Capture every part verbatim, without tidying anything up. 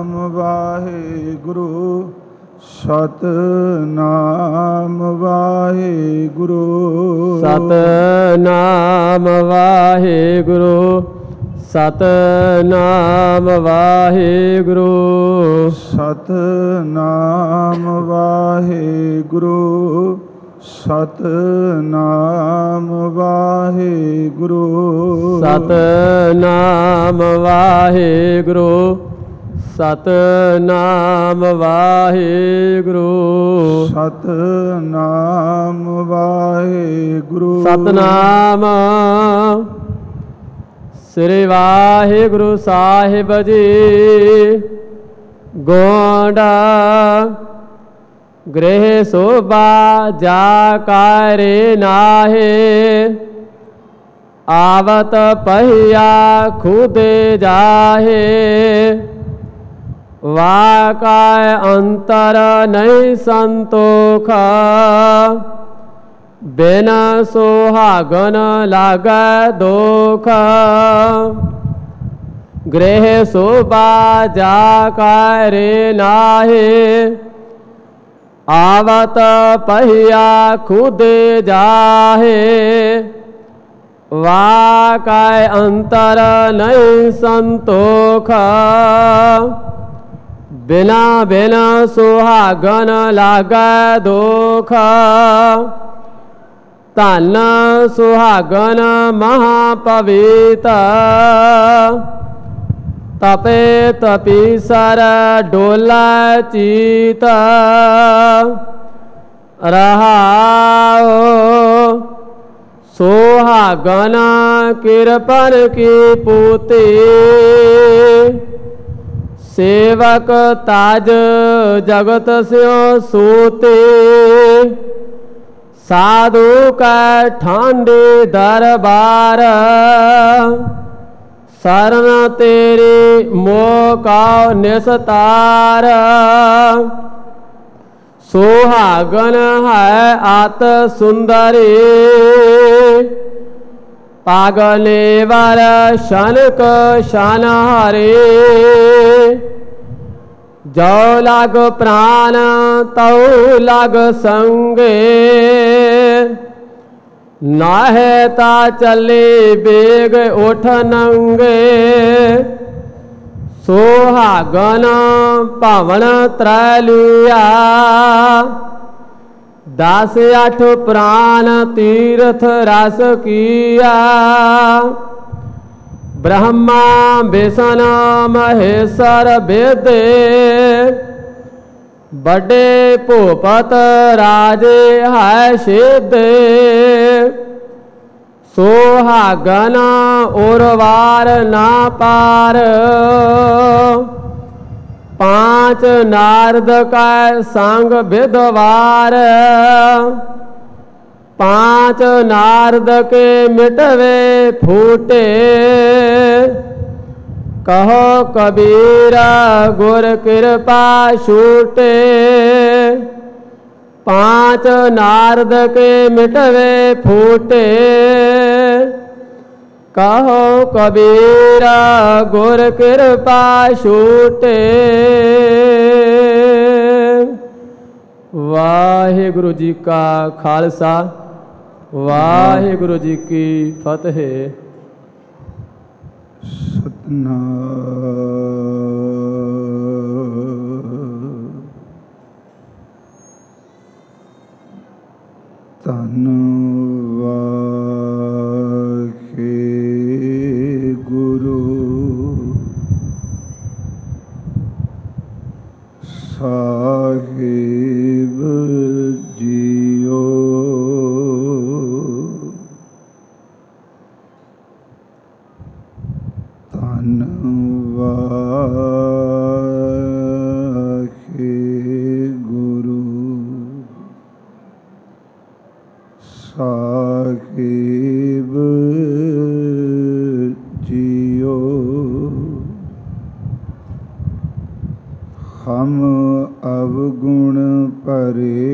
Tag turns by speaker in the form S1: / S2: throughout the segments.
S1: ਸਤਨਾਮ ਵਾਹਿਗੁਰੂ ਸਤਨਾਮ ਵਾਹਿਗੁਰੂ
S2: ਸਤਨਾਮ ਵਾਹਿਗੁਰੂ ਸਤਨਾਮ ਵਾਹਿਗੁਰੂ
S1: ਸਤਨਾਮ ਵਾਹਿਗੁਰੂ ਸਤਨਾਮ ਵਾਹਿਗੁਰੂ
S2: ਸਤਨਾਮ ਵਾਹਿਗੁਰੂ ਸਤਨਾਮ ਵਾਹਿਗੁਰੂ
S1: ਸਤਨਾਮ ਵਾਹਿਗੁਰੂ
S2: ਸਤਨਾਮ ਸ੍ਰੀ ਵਾਹਿਗੁਰੂ ਸਾਹਿਬ ਜੀ ਗੋਂਡਾ ਗ੍ਰਹਿ ਸੋਭਾ ਜਾ ਕਰੇ ਨਾਹੇ ਆਵਤ ਪਹਿਆ ਖੁਦ ਜਾਹੇ ਵਾਕਾਇ ਅੰਤਰ ਨਹੀਂ ਸੰਤੋਖ ਬਿਨ ਸੁਹਾਗਨ ਲਾਗੈ ਦੋਖ ਗ੍ਰਹਿ ਸੋਭਾ ਜਾ ਕਰੇ ਨਾਹੇ ਆਵਤ ਪਹਿਆ ਖੁਦ ਜਾਹੇ ਵਾਕਾਇ ਅੰਤਰ ਨਹੀਂ ਸੰਤੋਖ ਬਿਨਾ ਬਿਨਾ ਸੁਹਾਗਨ ਲਾਗੈ ਦੋਖ ਧਨ ਸੁਹਾਗਨ ਮਹਾ ਪਵਿੱਤ ਤਪੇ ਤਪੀਸਰ ਡੋਲਾ ਚੀਤ ਰਹਾਉ ਸੁਹਾਗਨ ਕਿਰਪਨ ਕੀ ਪੂਤੀ ਸੇਵਕ ਤਾਜ ਜਗਤ ਸਿਓ ਸੂਤੇ ਸਾਧੂ ਕੈ ਠਾਂਡੇ ਦਰਬਾਰ ਸਰਨ ਤੇਰੇ ਮੋਹ ਕਾ ਨਿਸਤਾਰ ਸੁਹਾਗਨ ਹੈ ਆਤ ਸੁੰਦਰੀ ਪਾਗਲੇ ਵਰ ਸ਼ਨਕ ਸ਼ਨ ਹਰੇ ਜੋ ਲਗ ਪ੍ਰਾਨ ਤਉ ਲਗ ਸੰਗੇ ਨਾਹੇ ਤਾ ਚੱਲੇ ਬੇਗ ਉਠ ਨੰਗੇ ਸੁਹਾਗਨ ਭਵਨ ਤਰੈ ਲਿਆ ਦਸ ਅੱਠ ਪ੍ਰਾਨ ਤੀਰਥ ਰਸ ਕੀਆ ਬ੍ਰਹਮਾ ਵਿਸ਼ਨ ਮਹੇਸ਼ਰ ਬੇਦੇ ਵੱਡੇ ਭੂਪਤ ਰਾਜੇ ਹੈ ਸਿੱਧੇ ਸੁਹਾਗਨ ਉਰਵਾਰ ਨਾ ਪਾਰ पांच नारद का संग विधवार पांच नारद के मिटवे फूटे कहो कबीर गुर कृपा छूटे पांच नारद के मिटवे फूटे कहो कबीर गुर कृपा छूटे। वाहिगुरु जी का खालसा वाहिगुरु जी की फतेह।
S1: सतनाम धन्नवाद गुरु साहिब जियो धन्नवाद गुरु साहिब जियो हम अवगुण परे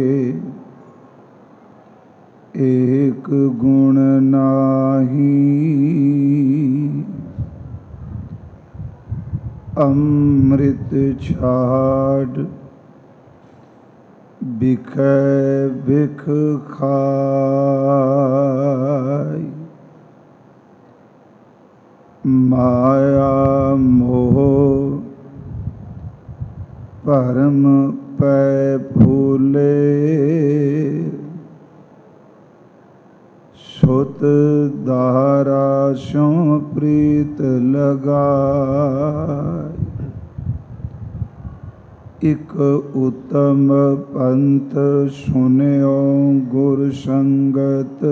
S1: एक गुण नाही ਅੰਮ੍ਰਿਤ ਛਾੜ ਬਿਖੈ ਬਿਖ ਖਾਈ। ਮਾਇਆ ਮੋਹ ਭਰਮ ਪੈ ਫੂਲੇ, ਸੁਤ ਦਾਰਾ ਸਿਉ ਪ੍ਰੀਤ ਲਗਾਈ। ਇਕ ਉਤਮ ਪੰਥ ਸੁਨਿਓ ਗੁਰ ਸੰਗਤ,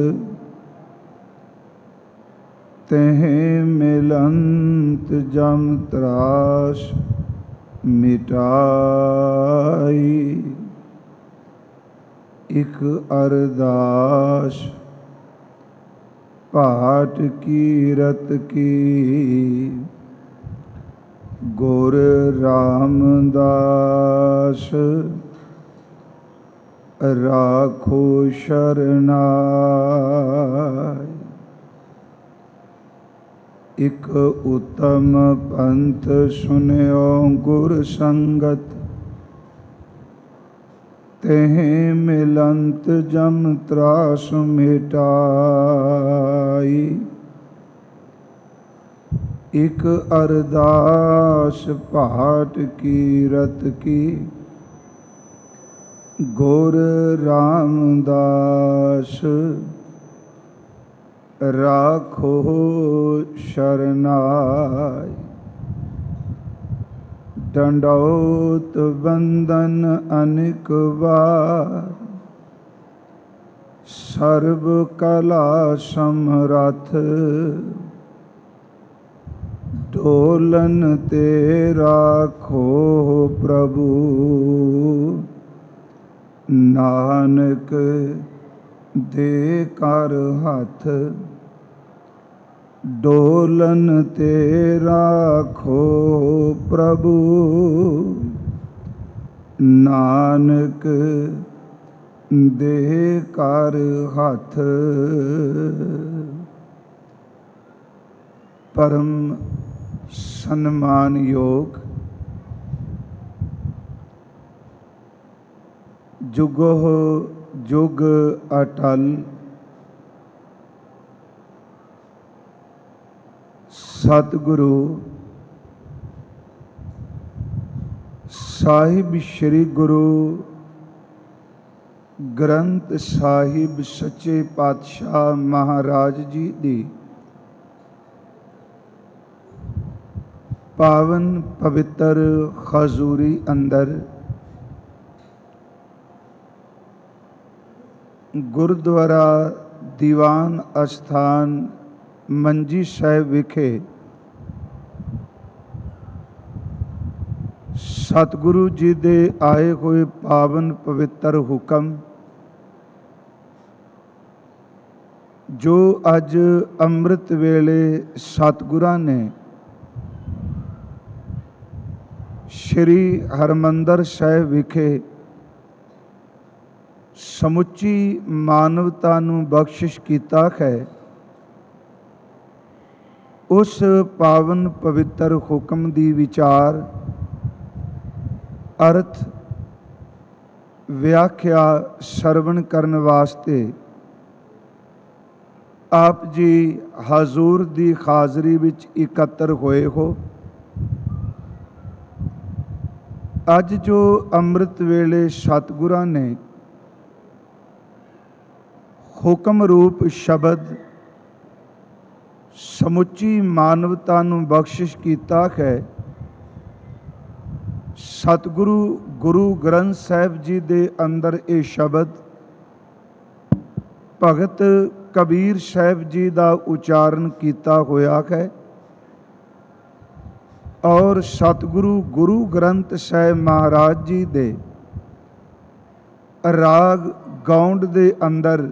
S1: ਤਹਿ ਮਿਲੰਤ ਜਮ ਤਰਾਸ ਮਿਟਾਈ। ਇਕ ਅਰਦਾਸ ਪਾਠ ਕੀਰਤ ਕੀ, ਗੁਰ ਰਾਮਦਾਸ ਰਾਖੋ ਸ਼ਰਨਾਈ। ਇਕ ਉਤਮ ਪੰਥ ਸੁਨਿਓ ਗੁਰ ਸੰਗਤ, ਤਹਿ ਮਿਲੰਤ ਜਮ ਤਰਾਸ ਮਿਟਾਈ। ਇਕ ਅਰਦਾਸ ਪਾਠ ਕੀਰਤ ਕੀ, ਗੁਰ ਰਾਮਦਾਸ ਰਾਖੋ ਸ਼ਰਨਾਈ। ਡੰਡੌਤ ਬੰਦਨ ਅਨੇਕ ਵਾਰ, ਸਰਬ ਕਲਾ ਸਮਰੱਥ ਢੋਲਨ ਤੇ ਰਾਖੋ ਪ੍ਰਭੂ। ਨਾਨਕ ਦੇ ਕਰ ਹੱਥ ਡੋਲਨ ਤੇ ਰਾਖੋ ਪ੍ਰਭੂ। ਨਾਨਕ ਦੇ ਕਰ ਹੱਥ। ਪਰਮ ਸਨਮਾਨਯੋਗ ਜੁਗੋ ਜੁਗ ਅਟਲ ਸਤਿਗੁਰੂ ਸਾਹਿਬ ਸ੍ਰੀ ਗੁਰੂ ਗ੍ਰੰਥ ਸਾਹਿਬ ਸੱਚੇ ਪਾਤਸ਼ਾਹ ਮਹਾਰਾਜ ਜੀ ਦੀ ਪਾਵਨ ਪਵਿੱਤਰ ਹਜ਼ੂਰੀ ਅੰਦਰ ਗੁਰਦੁਆਰਾ ਦੀਵਾਨ ਅਸਥਾਨ ਮੰਜੀ ਸਾਹਿਬ ਵਿਖੇ ਸਤਿਗੁਰੂ ਜੀ ਦੇ ਆਏ ਹੋਏ ਪਾਵਨ ਪਵਿੱਤਰ ਹੁਕਮ ਜੋ ਅੱਜ ਅੰਮ੍ਰਿਤ ਵੇਲੇ ਸਤਿਗੁਰਾਂ ਨੇ ਸ਼੍ਰੀ ਹਰਿਮੰਦਰ ਸਾਹਿਬ ਵਿਖੇ ਸਮੁੱਚੀ ਮਾਨਵਤਾ ਨੂੰ ਬਖਸ਼ਿਸ਼ ਕੀਤਾ ਹੈ, ਉਸ ਪਾਵਨ ਪਵਿੱਤਰ ਹੁਕਮ ਦੀ ਵਿਚਾਰ ਅਰਥ ਵਿਆਖਿਆ ਸਰਵਣ ਕਰਨ ਵਾਸਤੇ ਆਪ ਜੀ ਹਜ਼ੂਰ ਦੀ ਹਾਜ਼ਰੀ ਵਿੱਚ ਇਕੱਤਰ ਹੋਏ ਹੋ। ਅੱਜ ਜੋ ਅੰਮ੍ਰਿਤ ਵੇਲੇ ਸਤਿਗੁਰਾਂ ਨੇ ਹੁਕਮ ਰੂਪ ਸ਼ਬਦ ਸਮੁੱਚੀ ਮਾਨਵਤਾ ਨੂੰ ਬਖਸ਼ਿਸ਼ ਕੀਤਾ ਹੈ, ਸਤਿਗੁਰੂ ਗੁਰੂ ਗ੍ਰੰਥ ਸਾਹਿਬ ਜੀ ਦੇ ਅੰਦਰ ਇਹ ਸ਼ਬਦ ਭਗਤ ਕਬੀਰ ਸਾਹਿਬ ਜੀ ਦਾ ਉਚਾਰਨ ਕੀਤਾ ਹੋਇਆ ਹੈ ਔਰ ਸਤਿਗੁਰੂ ਗੁਰੂ ਗ੍ਰੰਥ ਸਾਹਿਬ ਮਹਾਰਾਜ ਜੀ ਦੇ ਰਾਗ ਗੌਂਡ ਦੇ ਅੰਦਰ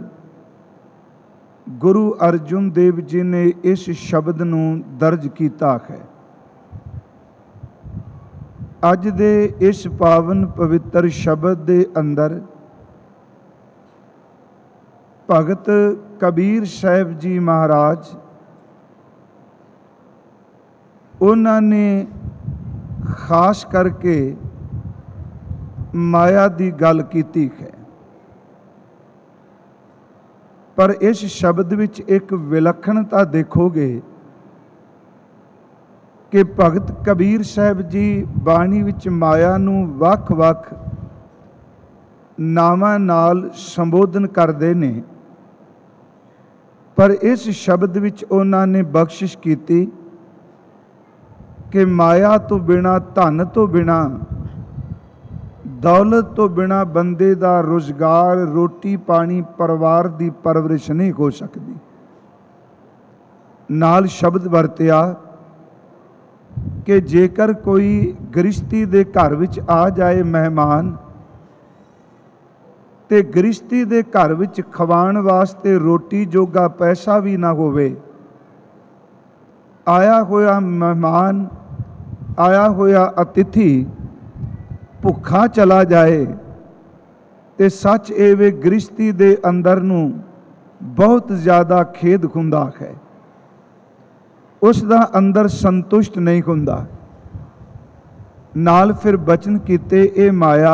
S1: ਗੁਰੂ ਅਰਜੁਨ ਦੇਵ ਜੀ ਨੇ ਇਸ ਸ਼ਬਦ ਨੂੰ ਦਰਜ ਕੀਤਾ ਹੈ। ਅੱਜ ਦੇ ਇਸ ਪਾਵਨ ਪਵਿੱਤਰ ਸ਼ਬਦ ਦੇ ਅੰਦਰ ਭਗਤ ਕਬੀਰ ਸਾਹਿਬ ਜੀ ਮਹਾਰਾਜ ਉਹਨਾਂ ਨੇ ਖਾਸ ਕਰਕੇ ਮਾਇਆ ਦੀ ਗੱਲ ਕੀਤੀ ਹੈ। ਪਰ ਇਸ ਸ਼ਬਦ ਵਿੱਚ ਇੱਕ ਵਿਲੱਖਣਤਾ ਦੇਖੋਗੇ ਕਿ ਭਗਤ ਕਬੀਰ ਸਾਹਿਬ ਜੀ ਬਾਣੀ ਵਿੱਚ ਮਾਇਆ ਨੂੰ ਵੱਖ-ਵੱਖ ਨਾਵਾਂ ਨਾਲ ਸੰਬੋਧਨ ਕਰਦੇ ਨੇ, ਪਰ ਇਸ ਸ਼ਬਦ ਵਿੱਚ ਉਹਨਾਂ ਨੇ ਬਖਸ਼ਿਸ਼ ਕੀਤੀ ਕਿ ਮਾਇਆ ਤੋਂ ਬਿਨਾਂ, ਧਨ ਤੋਂ ਬਿਨਾਂ, ਦੌਲਤ ਤੋਂ ਬਿਨਾਂ ਬੰਦੇ ਦਾ ਰੁਜ਼ਗਾਰ, ਰੋਟੀ ਪਾਣੀ, ਪਰਿਵਾਰ ਦੀ ਪਰਵਰਿਸ਼ ਨਹੀਂ ਹੋ ਸਕਦੀ। ਨਾਲ ਸ਼ਬਦ ਵਰਤਿਆ ਕਿ ਜੇਕਰ ਕੋਈ ਗ੍ਰਸਤੀ ਦੇ ਘਰ ਵਿੱਚ ਆ ਜਾਏ ਮਹਿਮਾਨ, ਤੇ ਗ੍ਰਸਤੀ ਦੇ ਘਰ ਵਿੱਚ ਖਵਾਉਣ ਵਾਸਤੇ ਰੋਟੀ ਜੋਗਾ ਪੈਸਾ ਵੀ ਨਾ ਹੋਵੇ, ਆਇਆ ਹੋਇਆ ਮਹਿਮਾਨ, ਆਇਆ ਹੋਇਆ ਅਤਿਥੀ ਭੁੱਖਾ ਚਲਾ ਜਾਏ, ਤੇ ਸੱਚ ਇਹ ਵੇ ਗ੍ਰਸਤੀ ਦੇ ਅੰਦਰ ਨੂੰ ਬਹੁਤ ਜ਼ਿਆਦਾ ਖੇਦ ਹੁੰਦਾ ਹੈ, ਉਸ ਦਾ ਅੰਦਰ ਸੰਤੁਸ਼ਟ ਨਹੀਂ ਹੁੰਦਾ। ਨਾਲ ਫਿਰ ਬਚਨ ਕੀਤੇ ਇਹ ਮਾਇਆ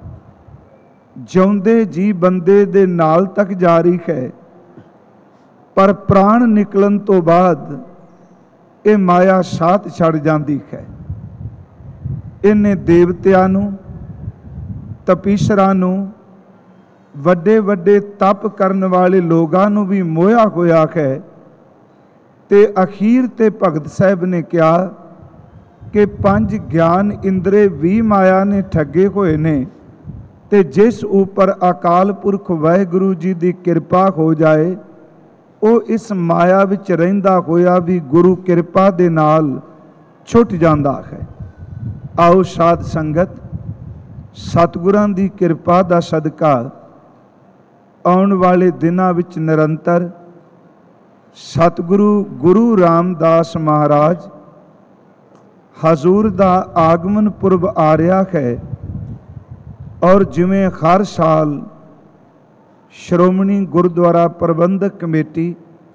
S1: ਜਿਉਂਦੇ ਜੀ ਬੰਦੇ ਦੇ ਨਾਲ ਤੱਕ ਜਾਰੀ ਹੈ, ਪਰ ਪ੍ਰਾਣ ਨਿਕਲਣ ਤੋਂ ਬਾਅਦ ਇਹ ਮਾਇਆ ਸਾਥ ਛੱਡ ਜਾਂਦੀ ਹੈ। ਇਹਨੇ ਦੇਵਤਿਆਂ ਨੂੰ, ਤਪੀਸ਼ਰਾਂ ਨੂੰ, ਵੱਡੇ ਵੱਡੇ ਤਪ ਕਰਨ ਵਾਲੇ ਲੋਕਾਂ ਨੂੰ ਵੀ ਮੋਹਿਆ ਹੋਇਆ ਹੈ। ਤੇ ਅਖੀਰ ਤੇ ਭਗਤ ਸਾਹਿਬ ਨੇ ਕਿਹਾ ਕਿ ਪੰਜ ਗਿਆਨ ਇੰਦਰੇ ਵੀ ਮਾਇਆ ਨੇ ਠੱਗੇ ਹੋਏ ਨੇ, ਤੇ ਜਿਸ ਉੱਪਰ ਅਕਾਲ ਪੁਰਖ ਵਾਹਿਗੁਰੂ ਜੀ ਦੀ ਕਿਰਪਾ ਹੋ ਜਾਏ, ਉਹ ਇਸ ਮਾਇਆ ਵਿੱਚ ਰਹਿੰਦਾ ਹੋਇਆ ਵੀ ਗੁਰੂ ਕਿਰਪਾ ਦੇ ਨਾਲ ਛੁੱਟ ਜਾਂਦਾ ਹੈ। ਆਓ ਸਾਧ ਸੰਗਤ, ਸਤਿਗੁਰਾਂ ਦੀ ਕਿਰਪਾ ਦਾ ਸਦਕਾ ਆਉਣ ਵਾਲੇ ਦਿਨਾਂ ਵਿੱਚ ਨਿਰੰਤਰ ਸਤਿਗੁਰੂ ਗੁਰੂ ਰਾਮਦਾਸ ਮਹਾਰਾਜ ਹਜ਼ੂਰ ਦਾ ਆਗਮਨ ਪੁਰਬ ਆ ਰਿਹਾ ਹੈ, ਔਰ ਜਿਵੇਂ ਹਰ ਸਾਲ ਸ਼੍ਰੋਮਣੀ ਗੁਰਦੁਆਰਾ ਪ੍ਰਬੰਧਕ ਕਮੇਟੀ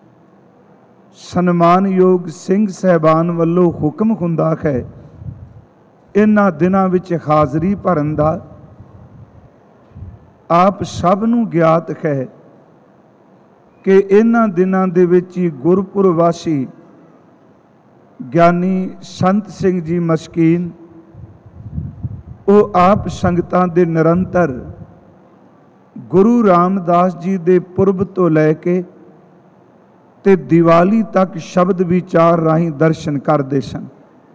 S1: ਸਨਮਾਨਯੋਗ ਸਿੰਘ ਸਾਹਿਬਾਨ ਵੱਲੋਂ ਹੁਕਮ ਹੁੰਦਾ ਹੈ, ਇਹਨਾਂ ਦਿਨਾਂ ਵਿੱਚ ਹਾਜ਼ਰੀ ਭਰਨ ਦਾ ਆਪ ਸਭ ਨੂੰ ਗਿਆਤ ਹੈ ਕਿ ਇਹਨਾਂ ਦਿਨਾਂ ਦੇ ਵਿੱਚ ਹੀ ਗੁਰਪੁਰਬ ਵਾਸੀ ਗਿਆਨੀ ਸੰਤ ਸਿੰਘ ਜੀ ਮਸਕੀਨ, ਉਹ ਆਪ ਸੰਗਤਾਂ ਦੇ ਨਿਰੰਤਰ ਗੁਰੂ ਰਾਮਦਾਸ ਜੀ ਦੇ ਪੁਰਬ ਤੋਂ ਲੈ ਕੇ ਤੇ ਦੀਵਾਲੀ ਤੱਕ ਸ਼ਬਦ ਵਿਚਾਰ ਰਾਹੀਂ ਦਰਸ਼ਨ ਕਰਦੇ ਸਨ।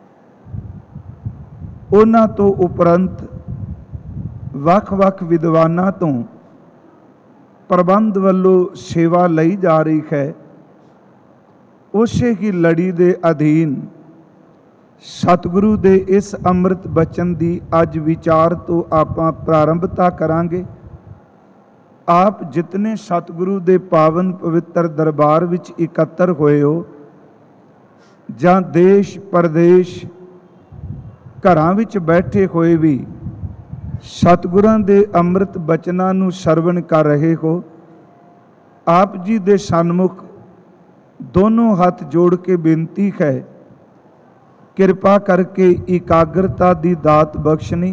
S1: ਉਹਨਾਂ ਤੋਂ ਉਪਰੰਤ ਵੱਖ-ਵੱਖ ਵਿਦਵਾਨਾਂ ਤੋਂ ਪ੍ਰਬੰਧ ਵੱਲੋਂ ਸੇਵਾ ਲਈ ਜਾ ਰਹੀ ਹੈ। ਉਸੇ ਹੀ ਲੜੀ ਦੇ ਅਧੀਨ ਸਤਿਗੁਰੂ ਦੇ ਇਸ ਅੰਮ੍ਰਿਤ ਬਚਨ ਦੀ ਅੱਜ ਵਿਚਾਰ ਤੋਂ ਆਪਾਂ ਪ੍ਰਾਰੰਭਤਾ ਕਰਾਂਗੇ। ਆਪ ਜਿਤਨੇ ਸਤਿਗੁਰੂ ਦੇ ਪਾਵਨ ਪਵਿੱਤਰ ਦਰਬਾਰ ਵਿੱਚ ਇਕੱਤਰ ਹੋਏ ਹੋ, ਜਾਂ ਦੇਸ਼ ਪਰਦੇਸ਼ ਘਰਾਂ ਵਿੱਚ ਬੈਠੇ ਹੋਏ ਵੀ ਸਤਿਗੁਰਾਂ ਦੇ ਅੰਮ੍ਰਿਤ ਬਚਨਾਂ ਨੂੰ ਸਰਵਣ ਕਰ ਰਹੇ ਹੋ, ਆਪ ਜੀ ਦੇ ਸਨਮੁਖ ਦੋਨੋਂ ਹੱਥ ਜੋੜ ਕੇ ਬੇਨਤੀ ਹੈ, ਕਿਰਪਾ ਕਰਕੇ ਇਕਾਗਰਤਾ ਦੀ ਦਾਤ ਬਖਸ਼ਣੀ,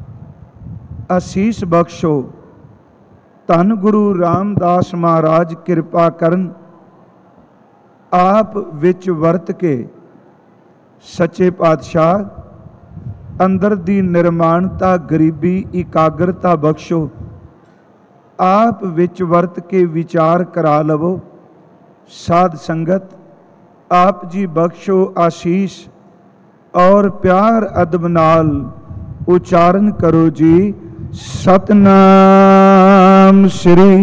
S1: ਅਸੀਸ ਬਖਸ਼ੋ। ਧੰਨ ਗੁਰੂ ਰਾਮਦਾਸ ਮਹਾਰਾਜ ਕਿਰਪਾ ਕਰਨ, ਆਪ ਵਿੱਚ ਵਰਤ ਕੇ ਸੱਚੇ ਪਾਤਸ਼ਾਹ ਅੰਦਰ ਦੀ ਨਿਰਮਾਣਤਾ, ਗਰੀਬੀ, ਇਕਾਗਰਤਾ ਬਖਸ਼ੋ। ਆਪ ਵਿੱਚ ਵਰਤ ਕੇ ਵਿਚਾਰ ਕਰਾ ਲਵੋ। ਸਾਧ ਸੰਗਤ, ਆਪ ਜੀ ਬਖਸ਼ੋ ਆਸ਼ੀਸ਼ ਔਰ ਪਿਆਰ ਅਦਬ ਨਾਲ ਉਚਾਰਨ ਕਰੋ ਜੀ, ਸਤਨਾਮ ਸ੍ਰੀ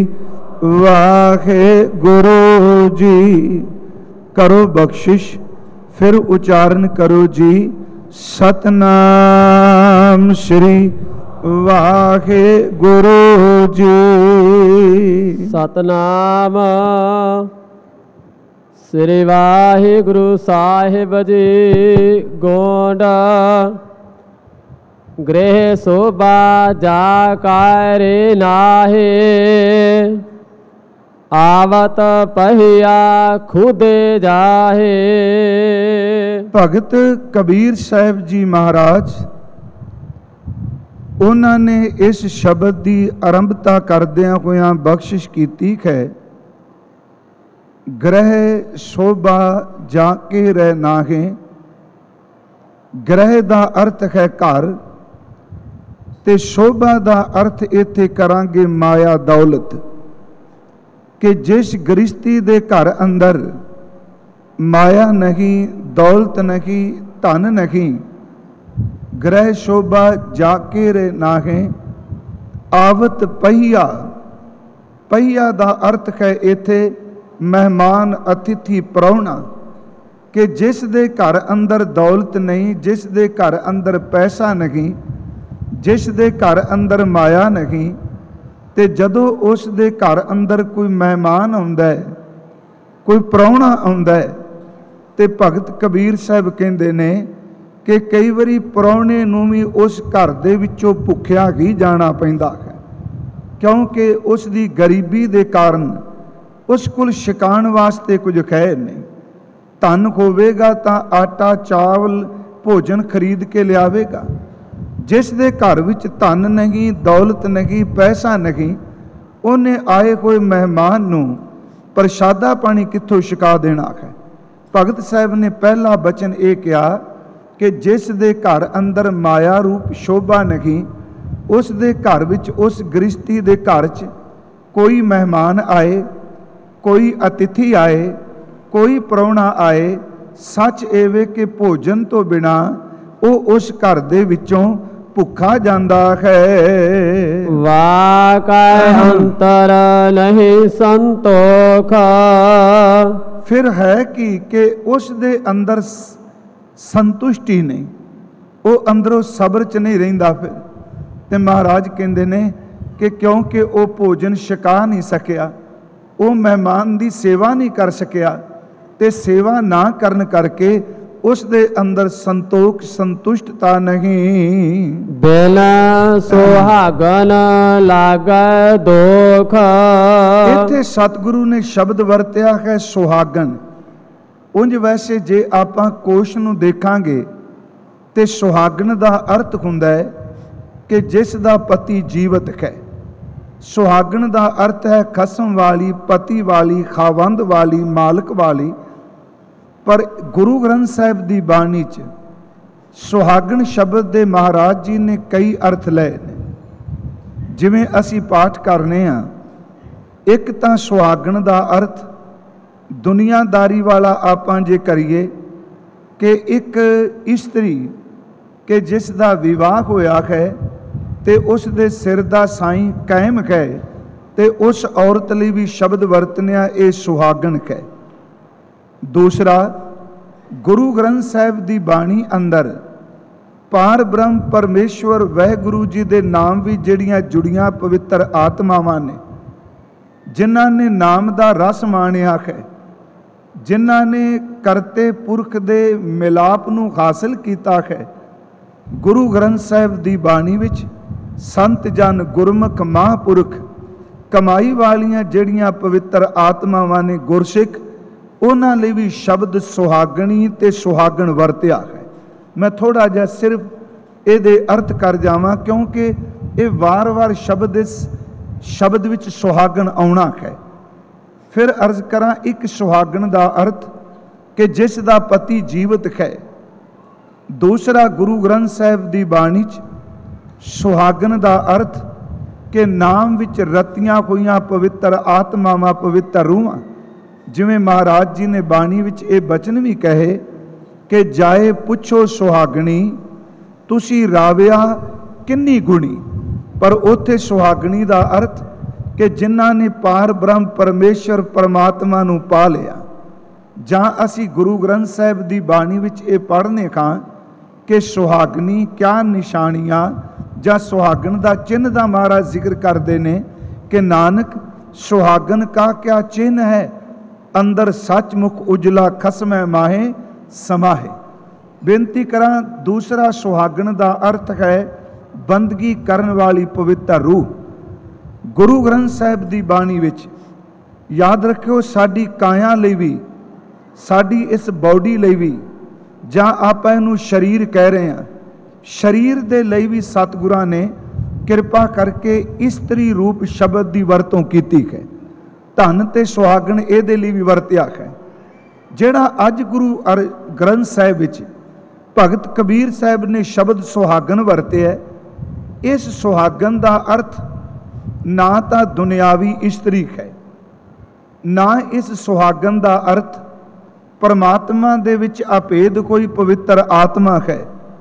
S1: ਵਾਹਿਗੁਰੂ ਜੀ। ਕਰੋ ਬਖਸ਼ਿਸ਼, ਫਿਰ ਉਚਾਰਨ ਕਰੋ ਜੀ, ਸਤਨਾਮ ਸ੍ਰੀ ਵਾਹਿਗੁਰੂ ਜੀ।
S2: ਸਤਨਾਮ ਸ੍ਰੀ ਵਾਹਿਗੁਰੂ ਸਾਹਿਬ ਜੀ। ਗੋਂਡ ਗ੍ਰਹਿ ਸੋਭਾ ਜਾ ਕਾਰੇ ਨਾਹੇ, आवत पहिया खुदे जाहे।
S1: ਭਗਤ ਕਬੀਰ ਸਾਹਿਬ ਜੀ ਮਹਾਰਾਜ ਉਹਨਾਂ ਨੇ ਇਸ ਸ਼ਬਦ ਦੀ ਆਰੰਭਤਾ ਕਰਦਿਆਂ ਹੋਇਆਂ ਬਖਸ਼ਿਸ਼ ਕੀਤੀ ਹੈ, ਗ੍ਰਹਿ ਸ਼ੋਭਾ ਜਾ ਕੇ ਰਹਿ ਨਾਹੇ। ਗ੍ਰਹਿ ਦਾ ਅਰਥ ਹੈ ਘਰ, ਤੇ ਸ਼ੋਭਾ ਦਾ ਅਰਥ ਇੱਥੇ ਕਰਾਂਗੇ ਮਾਇਆ ਦੌਲਤ, ਕਿ ਜਿਸ ਗ੍ਰਸਤੀ ਦੇ ਘਰ ਅੰਦਰ ਮਾਇਆ ਨਹੀਂ, ਦੌਲਤ ਨਹੀਂ, ਧਨ ਨਹੀਂ, ਗ੍ਰਹਿ ਸ਼ੋਭਾ ਜਾ ਕੇ ਰਹਿ ਨਾਹੇ। ਆਵਤ ਪਹੀਆ, ਪਹੀਆ ਦਾ ਅਰਥ ਹੈ ਇੱਥੇ ਮਹਿਮਾਨ, ਅਤਿਥੀ, ਪ੍ਰਾਹੁਣਾ, ਕਿ ਜਿਸ ਦੇ ਘਰ ਅੰਦਰ ਦੌਲਤ ਨਹੀਂ, ਜਿਸ ਦੇ ਘਰ ਅੰਦਰ ਪੈਸਾ ਨਹੀਂ, ਜਿਸ ਦੇ ਘਰ ਅੰਦਰ ਮਾਇਆ ਨਹੀਂ, ਤੇ ਜਦੋਂ ਉਸ ਦੇ ਘਰ ਅੰਦਰ ਕੋਈ ਮਹਿਮਾਨ ਆਉਂਦਾ ਹੈ, ਕੋਈ ਪ੍ਰਾਹੁਣਾ ਆਉਂਦਾ ਹੈ, ਤੇ ਭਗਤ ਕਬੀਰ ਸਾਹਿਬ ਕਹਿੰਦੇ ਨੇ ਕਿ ਕਈ ਵਾਰੀ ਪ੍ਰਾਹੁਣੇ ਨੂੰ ਵੀ ਉਸ ਘਰ ਦੇ ਵਿੱਚੋਂ ਭੁੱਖਿਆ ਹੀ ਜਾਣਾ ਪੈਂਦਾ ਹੈ, ਕਿਉਂਕਿ ਉਸ ਦੀ ਗਰੀਬੀ ਦੇ ਕਾਰਨ ਉਸ ਕੋਲ ਛਕਾਉਣ ਵਾਸਤੇ ਕੁਝ ਹੈ ਨਹੀਂ। ਧਨ ਹੋਵੇਗਾ ਤਾਂ ਆਟਾ, ਚਾਵਲ, ਭੋਜਨ ਖਰੀਦ ਕੇ ਲਿਆਵੇਗਾ। ਜਿਸ ਦੇ ਘਰ ਵਿੱਚ ਧਨ ਨਹੀਂ, ਦੌਲਤ ਨਹੀਂ, ਪੈਸਾ ਨਹੀਂ, ਉਹਨੇ ਆਏ ਹੋਏ ਮਹਿਮਾਨ ਨੂੰ ਪ੍ਰਸ਼ਾਦਾ ਪਾਣੀ ਕਿੱਥੋਂ ਛਕਾ ਦੇਣਾ ਹੈ। ਭਗਤ ਸਾਹਿਬ ਨੇ ਪਹਿਲਾ ਬਚਨ ਇਹ ਕਿਹਾ ਕਿ ਜਿਸ ਦੇ ਘਰ ਅੰਦਰ ਮਾਇਆ ਰੂਪ ਸ਼ੋਭਾ ਨਹੀਂ, ਉਸ ਦੇ ਘਰ ਵਿੱਚ, ਉਸ ਗ੍ਰਸਤੀ ਦੇ ਘਰ 'ਚ ਕੋਈ ਮਹਿਮਾਨ ਆਏ, ਕੋਈ ਅਤਿਥੀ ਆਏ, ਕੋਈ ਪ੍ਰਾਹੁਣਾ ਆਏ, ਸੱਚ ਇਹ ਕਿ ਭੋਜਨ ਤੋਂ ਬਿਨਾ ਉਹ ਉਸ ਘਰ ਦੇ ਵਿੱਚੋਂ ਭੁੱਖਾ ਜਾਂਦਾ ਹੈ।
S2: ਵਾਕੈ ਅੰਤਰ ਨਹੀਂ ਸੰਤੋਖ।
S1: ਫਿਰ ਹੈ ਕੀ ਕਿ ਉਸ ਦੇ ਅੰਦਰ ਸੰਤੁਸ਼ਟੀ ਨਹੀਂ, ਉਹ ਅੰਦਰੋਂ ਸਬਰ 'ਚ ਨਹੀਂ ਰਹਿੰਦਾ। ਫਿਰ ਤੇ ਮਹਾਰਾਜ ਕਹਿੰਦੇ ਨੇ ਕਿ ਕਿਉਂਕਿ ਉਹ ਭੋਜਨ ਛਕਾ ਨਹੀਂ ਸਕਿਆ, ਉਹ ਮਹਿਮਾਨ ਦੀ ਸੇਵਾ ਨਹੀਂ ਕਰ ਸਕਿਆ, ਤੇ ਸੇਵਾ ਨਾ ਕਰਨ ਕਰਕੇ ਉਸ ਦੇ ਅੰਦਰ ਸੰਤੋਖ, ਸੰਤੁਸ਼ਟਤਾ ਨਹੀਂ।
S2: ਬਿਨ ਸੁਹਾਗਨ ਲਾਗੈ ਦੋਖ।
S1: ਇੱਥੇ ਸਤਿਗੁਰੂ ਨੇ ਸ਼ਬਦ ਵਰਤਿਆ ਹੈ ਸੁਹਾਗਨ। ਉਂਝ ਵੈਸੇ ਜੇ ਆਪਾਂ ਕੋਸ਼ ਨੂੰ ਦੇਖਾਂਗੇ ਤੇ ਸੁਹਾਗਨ ਦਾ ਅਰਥ ਹੁੰਦਾ ਹੈ ਕਿ ਜਿਸ ਦਾ ਪਤੀ ਜੀਵਤ ਹੈ। ਸੁਹਾਗਣ ਦਾ ਅਰਥ ਹੈ ਖਸਮ ਵਾਲੀ, ਪਤੀ ਵਾਲੀ, ਖਾਵੰਦ ਵਾਲੀ, ਮਾਲਕ ਵਾਲੀ। ਪਰ ਗੁਰੂ ਗ੍ਰੰਥ ਸਾਹਿਬ ਦੀ ਬਾਣੀ 'ਚ ਸੁਹਾਗਣ ਸ਼ਬਦ ਦੇ ਮਹਾਰਾਜ ਜੀ ਨੇ ਕਈ ਅਰਥ ਲਏ ਨੇ। ਜਿਵੇਂ ਅਸੀਂ ਪਾਠ ਕਰਨੇ ਆ, ਇੱਕ ਤਾਂ ਸੁਹਾਗਣ ਦਾ ਅਰਥ ਦੁਨੀਆਦਾਰੀ ਵਾਲਾ ਆਪਾਂ ਜੇ ਕਰੀਏ ਕਿ ਇੱਕ ਇਸਤਰੀ ਕਿ ਜਿਸ ਦਾ ਵਿਵਾਹ ਹੋਇਆ ਹੈ ਤੇ ਉਸ ਦੇ ਸਿਰ ਦਾ ਸਾਈਂ ਕਾਇਮ ਹੈ, ਤੇ ਉਸ ਔਰਤ ਲਈ ਵੀ ਸ਼ਬਦ ਵਰਤਨਿਆ ਇਹ ਸੁਹਾਗਣ ਹੈ। ਦੂਸਰਾ, ਗੁਰੂ ਗ੍ਰੰਥ ਸਾਹਿਬ ਦੀ ਬਾਣੀ ਅੰਦਰ ਪਾਰ ਬ੍ਰਹਮ ਪਰਮੇਸ਼ਵਰ ਵਾਹਿਗੁਰੂ ਜੀ ਦੇ ਨਾਮ ਵੀ ਜਿਹੜੀਆਂ ਜੁੜੀਆਂ ਪਵਿੱਤਰ ਆਤਮਾਵਾਂ ਨੇ, ਜਿਨ੍ਹਾਂ ਨੇ ਨਾਮ ਦਾ ਰਸ ਮਾਣਿਆ ਹੈ, ਜਿਨ੍ਹਾਂ ਨੇ ਕਰਤੇ ਪੁਰਖ ਦੇ ਮਿਲਾਪ ਨੂੰ ਹਾਸਲ ਕੀਤਾ ਹੈ, ਗੁਰੂ ਗ੍ਰੰਥ ਸਾਹਿਬ ਦੀ ਬਾਣੀ ਵਿੱਚ ਸੰਤ ਜਨ, ਗੁਰਮੁਖ, ਮਹਾਂਪੁਰਖ, ਕਮਾਈ ਵਾਲੀਆਂ ਜਿਹੜੀਆਂ ਪਵਿੱਤਰ ਆਤਮਾਵਾਂ ਨੇ, ਗੁਰਸਿੱਖ, ਉਹਨਾਂ ਲਈ ਵੀ ਸ਼ਬਦ ਸੁਹਾਗਣੀ ਤੇ ਸੁਹਾਗਣ ਵਰਤਿਆ ਹੈ। ਮੈਂ ਥੋੜ੍ਹਾ ਜਿਹਾ ਸਿਰਫ ਇਹਦੇ ਅਰਥ ਕਰ ਜਾਵਾਂ, ਕਿਉਂਕਿ ਇਹ ਵਾਰ-ਵਾਰ ਸ਼ਬਦ ਇਸ ਸ਼ਬਦ ਵਿੱਚ ਸੁਹਾਗਣ ਆਉਣਾ ਹੈ। ਫਿਰ ਅਰਜ਼ ਕਰਾਂ, ਇੱਕ ਸੁਹਾਗਣ ਦਾ ਅਰਥ ਕਿ ਜਿਸ ਦਾ ਪਤੀ ਜੀਵਤ ਹੈ। ਦੂਸਰਾ, ਗੁਰੂ ਗ੍ਰੰਥ ਸਾਹਿਬ ਦੀ ਬਾਣੀ 'ਚ ਸੁਹਾਗਣ ਦਾ ਅਰਥ ਕਿ ਨਾਮ ਵਿੱਚ ਰਤੀਆਂ ਹੋਈਆਂ ਪਵਿੱਤਰ ਆਤਮਾਵਾਂ, ਪਵਿੱਤਰ ਰੂਹਾਂ। ਜਿਵੇਂ ਮਹਾਰਾਜ ਜੀ ਨੇ ਬਾਣੀ ਵਿੱਚ ਇਹ ਬਚਨ ਵੀ ਕਹੇ ਕਿ ਜਾਏ ਪੁੱਛੋ ਸੁਹਾਗਣੀ, ਤੁਸੀਂ ਰਾਵਿਆ ਕਿੰਨੀ ਗੁਣੀ। ਪਰ ਉੱਥੇ ਸੁਹਾਗਣੀ ਦਾ ਅਰਥ ਕਿ ਜਿਨ੍ਹਾਂ ਨੇ ਪਾਰ ਬ੍ਰਹਮ ਪਰਮੇਸ਼ਰ ਪਰਮਾਤਮਾ ਨੂੰ ਪਾ ਲਿਆ। ਜਾਂ ਅਸੀਂ ਗੁਰੂ ਗ੍ਰੰਥ ਸਾਹਿਬ ਦੀ ਬਾਣੀ ਵਿੱਚ ਇਹ ਪੜ੍ਹਨੇ ਖਾਂ ਕਿ ਸੁਹਾਗਣੀ ਕਿਆ ਨਿਸ਼ਾਨੀਆਂ, ਜਾਂ ਸੁਹਾਗਣ ਦਾ ਚਿੰਨ੍ਹ ਦਾ ਮਹਾਰਾਜ ਜ਼ਿਕਰ ਕਰਦੇ ਨੇ ਕਿ ਨਾਨਕ ਸੁਹਾਗਣ ਕਾ ਕਿਆ ਚਿੰਨ੍ਹ ਹੈ, ਅੰਦਰ ਸੱਚਮੁਖ ਉਜਲਾ ਖਸਮੈ ਮਾਹੇ ਸਮਾਹੇ। ਬੇਨਤੀ ਕਰਾਂ, ਦੂਸਰਾ ਸੁਹਾਗਣ ਦਾ ਅਰਥ ਹੈ ਬੰਦਗੀ ਕਰਨ ਵਾਲੀ ਪਵਿੱਤਰ ਰੂਹ। ਗੁਰੂ ਗ੍ਰੰਥ ਸਾਹਿਬ ਦੀ ਬਾਣੀ ਵਿੱਚ याद रखियो साडी काया लई भी, साडी इस बॉडी लई भी, जां आपां इहनूं शरीर कह रहे हैं, शरीर दे लई भी सतगुरां ने किरपा करके इस्त्री रूप शब्द की वरतों कीती है। धन ते सुहागन इहदे लई भी वरतिया है। जिहड़ा अज गुरु अर ग्रंथ साहिब विच भगत कबीर साहिब ने शब्द सुहागन वरतिया, इस सुहागन का अर्थ ना तो दुनियावी इस्त्री है, ना इस सुहागन का अर्थ परमात्मा दे विच अभेद कोई पवित्र आत्मा है,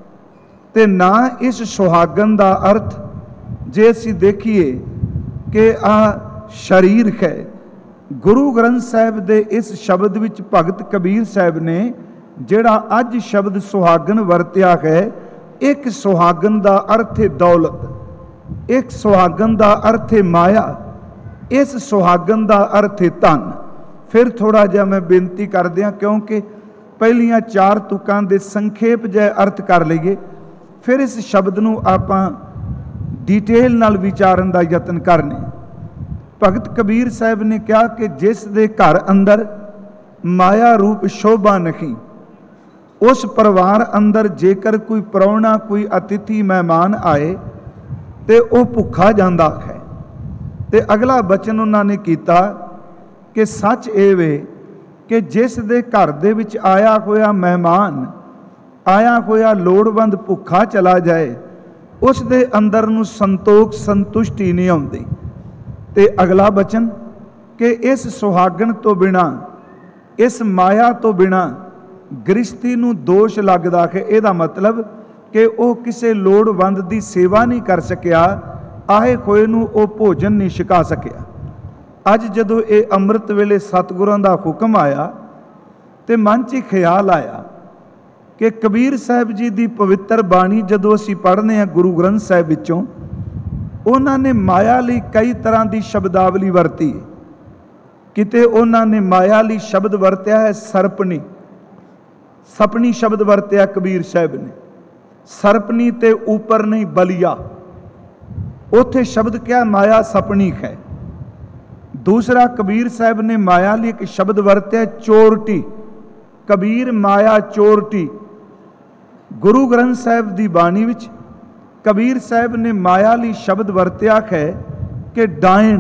S1: ते ना इस सुहागन का अर्थ जे असी देखिए कि आ शरीर है। गुरु ग्रंथ साहिब दे इस शब्द विच भगत कबीर साहिब ने जिहड़ा अज शब्द सुहागन वरतिया है, एक सुहागन का अर्थ है दौलत, एक सुहागन का अर्थ है माया, इस सुहागन का अर्थ है धन। फिर थोड़ा जिहा मैं बेनती कर दियां, क्योंकि पहलियां चार तुकां दे संखेप जै अर्थ कर लईए, फिर इस शब्द नूं आपां डिटेल नाल विचारन का यतन करने। भगत कबीर साहिब ने कहा कि जिस दे घर अंदर माया रूप शोभा नहीं, उस परिवार अंदर जेकर कोई प्राहुणा कोई अतिथि मेहमान आए तो वह भुखा जाता है। तो अगला बचन उन्होंने किया कि सच ये वे कि जिस दे घर दे विच आया होया मेहमान, आया होया लोड़वंद भुखा चला जाए, उस दे अंदर नूं संतोख संतुष्टि नहीं आउंदी। ते अगला बचन कि इस सुहागन तो बिना, इस माया तो बिना गृहस्थी नूं दोष लगदा है। इहदा मतलब कि वह किसी लोड़वंद की सेवा नहीं कर सकिया, आए होए नूं वह भोजन नहीं छका सकिया। अज जदों ये अमृत वेले सतगुरां दा हुक्म आया तो मन च ख्याल आया कि कबीर साहिब जी की पवित्र बाणी जदों असीं पढ़ने हैं गुरु ग्रंथ साहिब विचों, उन्होंने माया लई कई तरह की शब्दावली वरती। किते उन्होंने माया लई शब्द वरत्या है सरपनी, सपनी शब्द वरत्या कबीर साहिब ने। सरपनी ते ऊपर नहीं बलिया, उथे शब्द क्या माया सपनी है। दूसरा कबीर साहिब ने माया लई एक शब्द वरत्या चोरटी, कबीर माया चोरटी। गुरु ग्रंथ साहिब की बाणी विच कबीर साहिब ने माया लई शब्द वरत्या है कि डायण।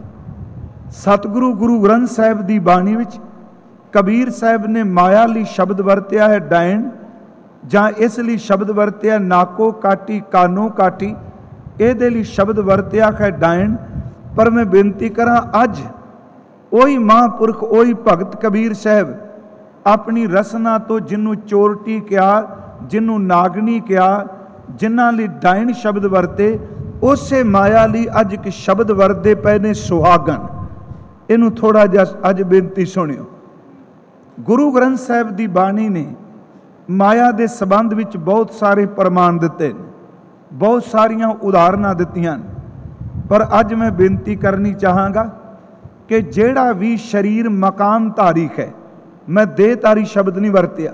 S1: सतगुरु गुरु ग्रंथ साहिब की बाणी विच कबीर साहिब ने माया लई शब्द वरत्या है डायण, जां इस लई शब्द वरत्या नाको काटी कानो काटी, इहदे लई शब्द वरत्या है डायण। पर मैं बेनती करा, अज वही महापुरख वही भगत कबीर साहिब अपनी रसना तो जिन्हों चोरटी कहा, जिन्हों नागनी कहा, जिन्हां लई डायण शब्द वरते, उसे माया लई अज एक शब्द वरते पे ने सुहागन। इनू थोड़ा जिहा अज बेनती सुनियो। गुरु ग्रंथ साहिब की बाणी ने माया के संबंध विच बहुत सारे प्रमाण दिते, बहुत सारियां उदाहरणां दित्तियां, पर अज मैं बेनती करनी चाहांगा कि जिहड़ा भी शरीर मकानधारी है, मैं देहधारी शब्द नहीं वरतिया,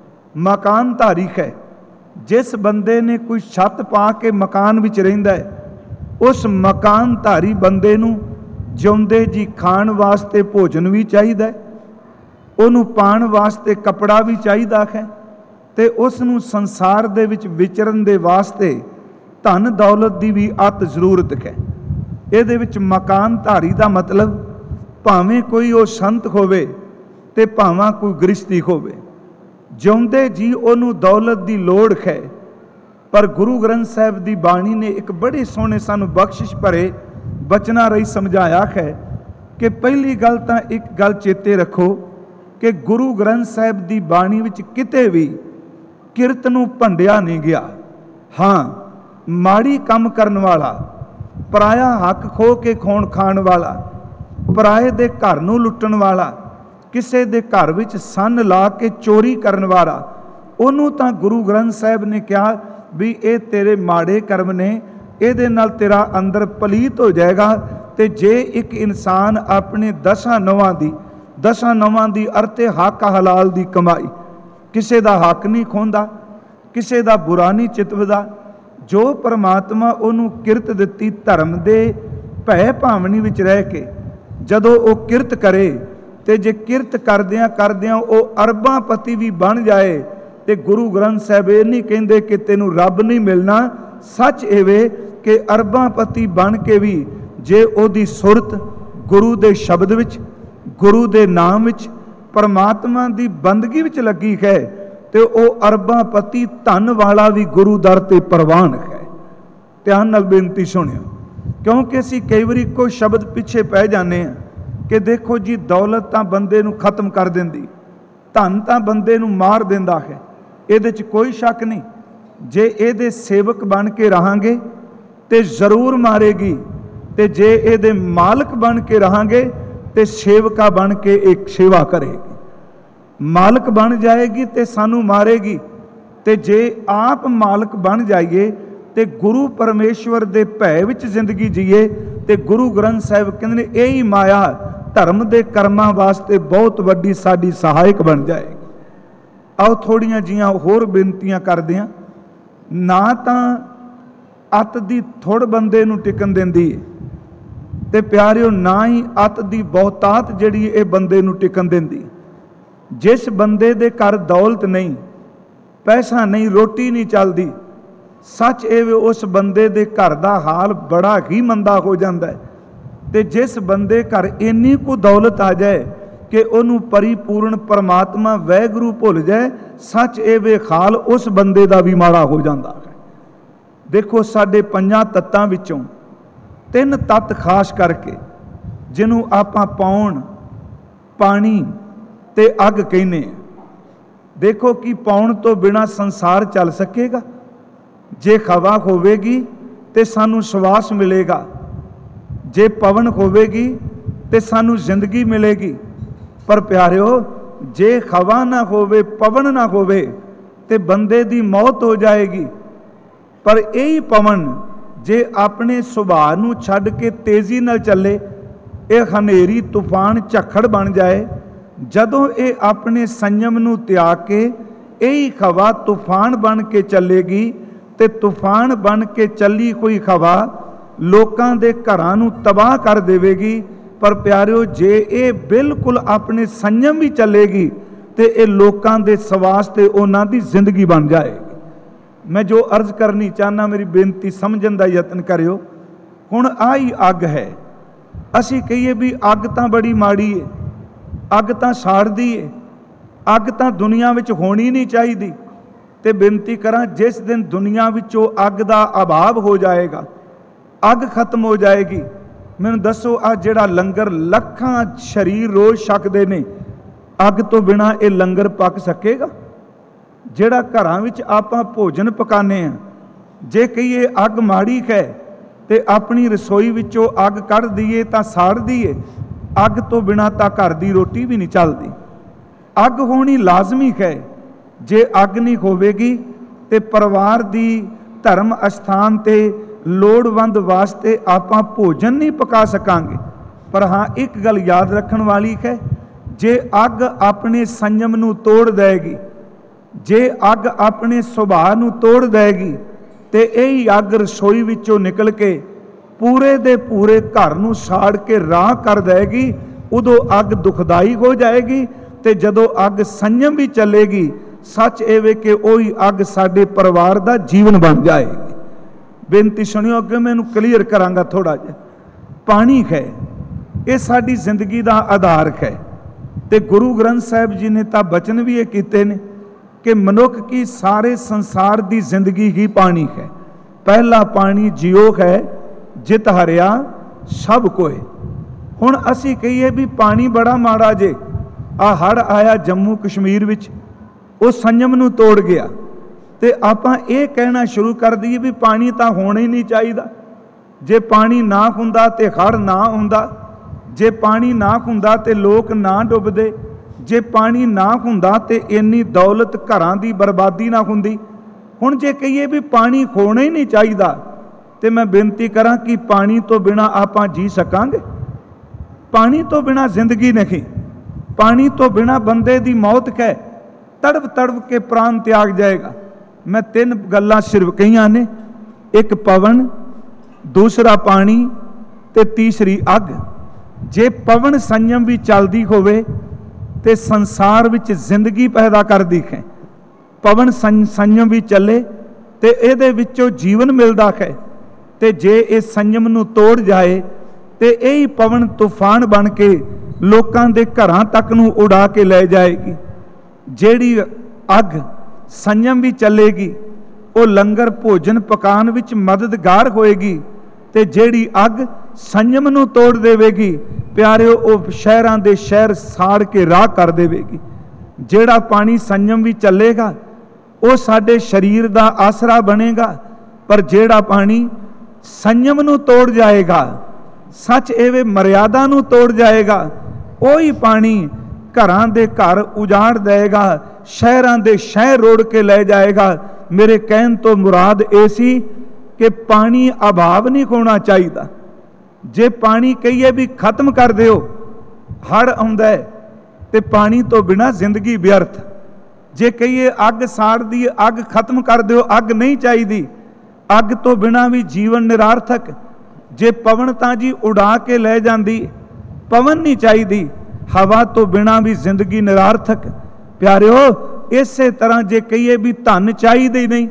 S1: मकानधारी है, जिस बंदे ने कोई छत पा के मकान विच रहिंदा है, उस मकानधारी बंदे नूं जिउंदे जी खाण वास्ते भोजन भी चाहिए, उन्होंने पाण वास्ते कपड़ा भी चाहिए है, तो उसनूं संसार दे विच विचरण दे वास्ते धन दौलत की भी अत जरूरत है। इहदे विच मकानधारी का मतलब भावें कोई वो संत होवे ते भावां कोई गृहस्थी होवे, जिउंदे जी उन्होंने दौलत की लोड़ है। पर गुरु ग्रंथ साहिब की बाणी ने एक बड़े सोहने सानू बख्शिश भरे बचना रही समझाया है कि पहली गल तां एक गल चेते रखो कि गुरु ग्रंथ साहिब की बाणी विच किते भी किरत नूं भंडिया नहीं गया। हाँ, माड़ी काम करन वाला, पराया हक खो के खोण खाण वाला, पराए दे घर नूं लुट्टण वाला, किसी दे घर विच सन ला के चोरी करन वाला, उन्हों तां गुरु ग्रंथ साहिब ने कहा भी ये तेरे माड़े कर्म ने, इहदे नाल तेरा अंदर पलीत हो जाएगा। तो जे एक इंसान अपने दसां नौवां दी दसां नौवां दी अर्थे हक हलाल दी कमाई, किसी दा हक नहीं खोंदा, किसी दा बुरा नहीं चितवदा, जो परमात्मा उन्होंने किरत दिती धर्म दे भै भावनी विच रह के ਜਦੋਂ ਉਹ ਕਿਰਤ ਕਰੇ ਤੇ ਜੇ ਕਿਰਤ ਕਰਦਿਆਂ ਕਰਦਿਆਂ ਉਹ ਅਰਬਾਂ ਪਤੀ ਵੀ ਬਣ ਜਾਏ ਤੇ ਗੁਰੂ ਗ੍ਰੰਥ ਸਾਹਿਬ ਇਹ ਨਹੀਂ ਕਹਿੰਦੇ ਕਿ ਤੈਨੂੰ ਰੱਬ ਨਹੀਂ ਮਿਲਣਾ। ਸੱਚ ਇਹ ਕਿ ਅਰਬਾਂ ਪਤੀ ਬਣ ਕੇ ਵੀ ਜੇ ਉਹਦੀ ਸੁਰਤ ਗੁਰੂ ਦੇ ਸ਼ਬਦ ਵਿੱਚ, ਗੁਰੂ ਦੇ ਨਾਮ ਵਿੱਚ, ਪਰਮਾਤਮਾ ਦੀ ਬੰਦਗੀ ਵਿੱਚ ਲੱਗੀ ਹੈ ਤੇ ਉਹ ਅਰਬਾਂ ਪਤੀ ਧਨ ਵਾਲਾ ਵੀ ਗੁਰੂ ਦਰ ਤੇ ਪ੍ਰਵਾਨ ਹੈ। ਧਿਆਨ ਨਾਲ ਬੇਨਤੀ ਸੁਣਿਓ, ਕਿਉਂਕਿ ਅਸੀਂ ਕਈ ਵਾਰੀ ਕੋਈ ਸ਼ਬਦ ਪਿੱਛੇ ਪੈ ਜਾਂਦੇ ਹਾਂ ਕਿ ਦੇਖੋ ਜੀ ਦੌਲਤ ਤਾਂ ਬੰਦੇ ਨੂੰ ਖਤਮ ਕਰ ਦਿੰਦੀ, ਧਨ ਤਾਂ ਬੰਦੇ ਨੂੰ ਮਾਰ ਦਿੰਦਾ ਹੈ। ਇਹਦੇ 'ਚ ਕੋਈ ਸ਼ੱਕ ਨਹੀਂ, ਜੇ ਇਹਦੇ ਸੇਵਕ ਬਣ ਕੇ ਰਹਾਂਗੇ ਤੇ ਜ਼ਰੂਰ ਮਾਰੇਗੀ, ਤੇ ਜੇ ਇਹਦੇ ਮਾਲਕ ਬਣ ਕੇ ਰਹਾਂਗੇ ਤੇ ਸੇਵਕਾ ਬਣ ਕੇ ਇੱਕ ਸੇਵਾ ਕਰੇਗੀ। ਮਾਲਕ ਬਣ ਜਾਏਗੀ ਤੇ ਸਾਨੂੰ ਮਾਰੇਗੀ, ਤੇ ਜੇ ਆਪ ਮਾਲਕ ਬਣ ਜਾਈਏ ਤੇ ਗੁਰੂ ਪਰਮੇਸ਼ਵਰ ਦੇ ਭੈ ਵਿੱਚ ਜ਼ਿੰਦਗੀ ਜੀਏ ਤੇ ਗੁਰੂ ਗ੍ਰੰਥ ਸਾਹਿਬ ਕਹਿੰਦੇ ਨੇ ਇਹ ਹੀ ਮਾਇਆ ਧਰਮ ਦੇ ਕਰਮਾਂ ਵਾਸਤੇ ਬਹੁਤ ਵੱਡੀ ਸਾਡੀ ਸਹਾਇਕ ਬਣ ਜਾਏਗੀ। ਆਓ ਥੋੜੀਆਂ ਜੀਆਂ ਹੋਰ ਬੇਨਤੀਆਂ ਕਰਦੇ ਹਾਂ। ਨਾ ਤਾਂ ਅੱਤ ਦੀ ਥੁੜ ਬੰਦੇ ਨੂੰ ਟਿਕਣ ਦਿੰਦੀ ਹੈ ਤੇ ਪਿਆਰਿਓ ਨਾ ਹੀ ਅੱਤ ਦੀ ਬਹੁਤਾਤ ਜਿਹੜੀ ਇਹ ਬੰਦੇ ਨੂੰ ਟਿਕਣ ਦਿੰਦੀ। ਜਿਸ ਬੰਦੇ ਦੇ ਘਰ ਦੌਲਤ ਨਹੀਂ, ਪੈਸਾ ਨਹੀਂ, ਰੋਟੀ ਨਹੀਂ ਚੱਲਦੀ, ਸੱਚ ਇਹ ਉਸ ਬੰਦੇ ਦੇ ਘਰ ਦਾ ਹਾਲ ਬੜਾ ਹੀ ਮੰਦਾ ਹੋ ਜਾਂਦਾ ਹੈ। ਤੇ ਜਿਸ ਬੰਦੇ ਘਰ ਇੰਨੀ ਕੁ ਦੌਲਤ ਆ ਜਾਏ ਕਿ ਉਹਨੂੰ ਪਰਿਪੂਰਨ ਪਰਮਾਤਮਾ ਵੈਗੁਰੂ ਭੁੱਲ ਜਾਏ, ਸੱਚ ਇਹ ਵੇ ਹਾਲ ਉਸ ਬੰਦੇ ਦਾ ਵੀ ਮਾੜਾ ਹੋ ਜਾਂਦਾ ਹੈ। ਦੇਖੋ ਸਾਡੇ ਪੰਜਾਂ ਤੱਤਾਂ ਵਿੱਚੋਂ ਤਿੰਨ ਤੱਤ ਖਾਸ ਕਰਕੇ ਜਿਹਨੂੰ ਆਪਾਂ ਪੌਣ, ਪਾਣੀ ਤੇ ਅੱਗ ਕਹਿੰਦੇ ਆ। ਦੇਖੋ ਕਿ ਪੌਣ ਤੋਂ ਬਿਨਾਂ ਸੰਸਾਰ ਚੱਲ ਸਕੇਗਾ? ਜੇ ਹਵਾ ਹੋਵੇਗੀ ਤੇ ਸਾਨੂੰ ਸਵਾਸ ਮਿਲੇਗਾ, ਜੇ ਪਵਨ ਹੋਵੇਗੀ ਤੇ ਸਾਨੂੰ ਜ਼ਿੰਦਗੀ ਮਿਲੇਗੀ। ਪਰ ਪਿਆਰਿਓ ਜੇ ਹਵਾ ਨਾ ਹੋਵੇ, ਪਵਨ ਨਾ ਹੋਵੇ ਤੇ ਬੰਦੇ ਦੀ ਮੌਤ ਹੋ ਜਾਏਗੀ। ਪਰ ਇਹੀ ਪਵਨ ਜੇ ਆਪਣੇ ਸੁਭਾਅ ਨੂੰ ਛੱਡ ਕੇ ਤੇਜ਼ੀ ਨਾਲ ਚੱਲੇ, ਇਹ ਹਨੇਰੀ ਤੂਫਾਨ ਝੱਖੜ ਬਣ ਜਾਏ। ਜਦੋਂ ਇਹ ਆਪਣੇ ਸੰਯਮ ਨੂੰ ਤਿਆਗ ਕੇ ਇਹੀ ਹਵਾ ਤੂਫਾਨ ਬਣ ਕੇ ਚੱਲੇਗੀ ਤੇ ਤੂਫਾਨ ਬਣ ਕੇ ਚੱਲੀ ਹੋਈ ਹਵਾ ਲੋਕਾਂ ਦੇ ਘਰਾਂ ਨੂੰ ਤਬਾਹ ਕਰ ਦੇਵੇਗੀ। ਪਰ ਪਿਆਰਿਓ ਜੇ ਇਹ ਬਿਲਕੁਲ ਆਪਣੇ ਸੰਯਮ ਵੀ ਚੱਲੇਗੀ ਤੇ ਇਹ ਲੋਕਾਂ ਦੇ ਸਵਾਸ ਤੇ ਉਹਨਾਂ ਦੀ ਜ਼ਿੰਦਗੀ ਬਣ ਜਾਏਗੀ। ਮੈਂ ਜੋ ਅਰਜ਼ ਕਰਨੀ ਚਾਹੁੰਦਾ, ਮੇਰੀ ਬੇਨਤੀ ਸਮਝਣ ਦਾ ਯਤਨ ਕਰਿਓ। ਹੁਣ ਆਹੀ ਅੱਗ ਹੈ। ਅਸੀਂ ਕਹੀਏ ਵੀ ਅੱਗ ਤਾਂ ਬੜੀ ਮਾੜੀ ਹੈ, ਅੱਗ ਤਾਂ ਸਾੜਦੀ ਹੈ, ਅੱਗ ਤਾਂ ਦੁਨੀਆ ਵਿੱਚ ਹੋਣੀ ਨਹੀਂ ਚਾਹੀਦੀ। ਤੇ ਬੇਨਤੀ ਕਰਾਂ, ਜਿਸ ਦਿਨ ਦੁਨੀਆ ਵਿੱਚੋਂ ਅੱਗ ਦਾ ਅਭਾਵ ਹੋ ਜਾਏਗਾ, ਅੱਗ ਖਤਮ ਹੋ ਜਾਏਗੀ, ਮੈਨੂੰ ਦੱਸੋ ਆ ਜਿਹੜਾ ਲੰਗਰ ਲੱਖਾਂ ਸਰੀਰ ਰੋਜ਼ ਛਕਦੇ ਨੇ, ਅੱਗ ਤੋਂ ਬਿਨਾਂ ਇਹ ਲੰਗਰ ਪੱਕ ਸਕੇਗਾ? ਜਿਹੜਾ ਘਰਾਂ ਵਿੱਚ ਆਪਾਂ ਭੋਜਨ ਪਕਾਉਂਦੇ ਹਾਂ, ਜੇ ਕਹੀਏ ਅੱਗ ਮਾੜੀ ਹੈ ਤੇ ਆਪਣੀ ਰਸੋਈ ਵਿੱਚੋਂ ਅੱਗ ਕੱਢ ਦਈਏ ਤਾਂ ਸਾੜ ਦਈਏ। ਅੱਗ ਤੋਂ ਬਿਨਾਂ ਤਾਂ ਘਰ ਦੀ ਰੋਟੀ ਵੀ ਨਹੀਂ ਚੱਲਦੀ। ਅੱਗ ਹੋਣੀ ਲਾਜ਼ਮੀ ਹੈ। ਜੇ ਅੱਗ ਨਹੀਂ ਹੋਵੇਗੀ ਤੇ ਪਰਿਵਾਰ ਦੀ ਧਰਮ ਅਸਥਾਨ ਤੇ ਲੋੜਵੰਦ ਵਾਸਤੇ ਆਪਾਂ ਭੋਜਨ ਨਹੀਂ ਪਕਾ ਸਕਾਂਗੇ। ਪਰ ਹਾਂ ਇੱਕ ਗੱਲ ਯਾਦ ਰੱਖਣ ਵਾਲੀ ਹੈ, ਜੇ ਅੱਗ ਆਪਣੇ ਸੰਯਮ ਨੂੰ ਤੋੜ ਦੇਗੀ, ਜੇ ਅੱਗ ਆਪਣੇ ਸੁਭਾਅ ਨੂੰ ਤੋੜ ਦੇਗੀ ਤੇ ਇਹੀ ਅੱਗ ਰਸੋਈ ਵਿੱਚੋਂ ਨਿਕਲ ਕੇ ਪੂਰੇ ਦੇ ਪੂਰੇ ਘਰ ਨੂੰ ਸਾੜ ਕੇ ਰਾਖ ਕਰ ਦੇਗੀ। ਉਦੋਂ ਅੱਗ ਦੁਖਦਾਈ ਹੋ ਜਾਏਗੀ। ਤੇ ਜਦੋਂ ਅੱਗ ਸੰਯਮ ਵੀ ਚੱਲੇਗੀ, ਸੱਚ ਇਹ ਵੇ ਕਿ ਉਹੀ ਅੱਗ ਸਾਡੇ ਪਰਿਵਾਰ ਦਾ ਜੀਵਨ ਬਣ ਜਾਏਗੀ। ਬੇਨਤੀ ਸੁਣਿਓ, ਅੱਗੇ ਮੈਂ ਇਹਨੂੰ ਕਲੀਅਰ ਕਰਾਂਗਾ ਥੋੜਾ ਜਿਹਾ। ਪਾਣੀ ਹੈ, ਇਹ ਸਾਡੀ ਜ਼ਿੰਦਗੀ ਦਾ ਆਧਾਰ ਹੈ। ਤੇ ਗੁਰੂ ਗ੍ਰੰਥ ਸਾਹਿਬ ਜੀ ਨੇ ਤਾਂ ਬਚਨ ਵੀ ਇਹ ਕੀਤੇ ਨੇ ਕਿ ਮਨੁੱਖ ਕੀ ਸਾਰੇ ਸੰਸਾਰ ਦੀ ਜ਼ਿੰਦਗੀ ਹੀ ਪਾਣੀ ਹੈ। ਪਹਿਲਾ ਪਾਣੀ ਜਿਉ ਹੈ, ਜਿਤ ਹਰਿਆ ਸਭ ਕੋਏ। ਹੁਣ ਅਸੀਂ ਕਹੀਏ ਵੀ ਪਾਣੀ ਬੜਾ ਮਾੜਾ ਜੇ, ਆ ਹੜ੍ਹ ਆਇਆ ਜੰਮੂ ਕਸ਼ਮੀਰ ਵਿੱਚ, ਉਹ ਸੰਯਮ ਨੂੰ ਤੋੜ ਗਿਆ ਤੇ ਆਪਾਂ ਇਹ ਕਹਿਣਾ ਸ਼ੁਰੂ ਕਰ ਦਈਏ ਵੀ ਪਾਣੀ ਤਾਂ ਹੋਣਾ ਹੀ ਨਹੀਂ ਚਾਹੀਦਾ। ਜੇ ਪਾਣੀ ਨਾ ਹੁੰਦਾ ਤੇ ਹੜ੍ਹ ਨਾ ਹੁੰਦਾ, ਜੇ ਪਾਣੀ ਨਾ ਹੁੰਦਾ ਤੇ ਲੋਕ ਨਾ ਡੁੱਬਦੇ, ਜੇ ਪਾਣੀ ਨਾ ਹੁੰਦਾ ਤੇ ਇੰਨੀ ਦੌਲਤ ਘਰਾਂ ਦੀ ਬਰਬਾਦੀ ਨਾ ਹੁੰਦੀ। ਹੁਣ ਜੇ ਕਹੀਏ ਵੀ ਪਾਣੀ ਹੋਣਾ ਹੀ ਨਹੀਂ ਚਾਹੀਦਾ ਤੇ ਮੈਂ ਬੇਨਤੀ ਕਰਾਂ ਕਿ ਪਾਣੀ ਤੋਂ ਬਿਨਾਂ ਆਪਾਂ ਜੀ ਸਕਾਂਗੇ? ਪਾਣੀ ਤੋਂ ਬਿਨਾਂ ਜ਼ਿੰਦਗੀ ਨਹੀਂ। ਪਾਣੀ ਤੋਂ ਬਿਨਾਂ ਬੰਦੇ ਦੀ ਮੌਤ ਹੈ, ਤੜਫ ਤੜਫ ਕੇ ਪ੍ਰਾਣ ਤਿਆਗ ਜਾਏਗਾ। ਮੈਂ ਤਿੰਨ ਗੱਲਾਂ ਸਿਰਫ ਕਹੀਆਂ ਨੇ, ਇੱਕ ਪਵਨ, ਦੂਸਰਾ ਪਾਣੀ ਤੇ ਤੀਸਰੀ ਅੱਗ। जे पवन संयम भी चलती होवे ते संसार विच जिंदगी पैदा करदी है। पवन संयम भी चले ते इहदे विचों जीवन मिलदा है। ते जे इस संयम नूं तोड़ जाए ते यही पवन तूफान बन के लोकां दे घरां तक नूं उड़ा के ले जाएगी। ਜਿਹੜੀ अग संयम भी चलेगी वो लंगर भोजन पकाने विच मददगार होएगी। ते ਜਿਹੜੀ अग संयम नूं तोड़ देवेगी प्यारिओ वो शहरां दे शहर साड़ के राह कर देवेगी। ਜਿਹੜਾ पानी संयम भी चलेगा वो साडे शरीर दा आसरा बनेगा। पर ਜਿਹੜਾ पानी संयम नूं तोड़ जाएगा, सच एवे मर्यादा नूं तोड़ जाएगा, वही पानी घरां दे घर उजाड़ देगा, शहरां दे शहर रोड़ के ले जाएगा। मेरे कहन तो मुराद ये सी कि पानी अभाव नहीं होना चाहिए। जे पानी कहिए भी खत्म कर दिओ, हड़ आउंदा है ते पानी तो बिना जिंदगी व्यर्थ। जे कहिए अग साड़ दी, अग खत्म कर दिओ, अग नहीं चाहिए, अग तो बिना भी जीवन निरार्थक। जे पवन तां जी उड़ा के ले जाती, पवन नहीं चाहिए, हवा तो बिना भी जिंदगी निरार्थक। प्यारिओ इस तरह जे कहिए भी धन चाहिए नहीं,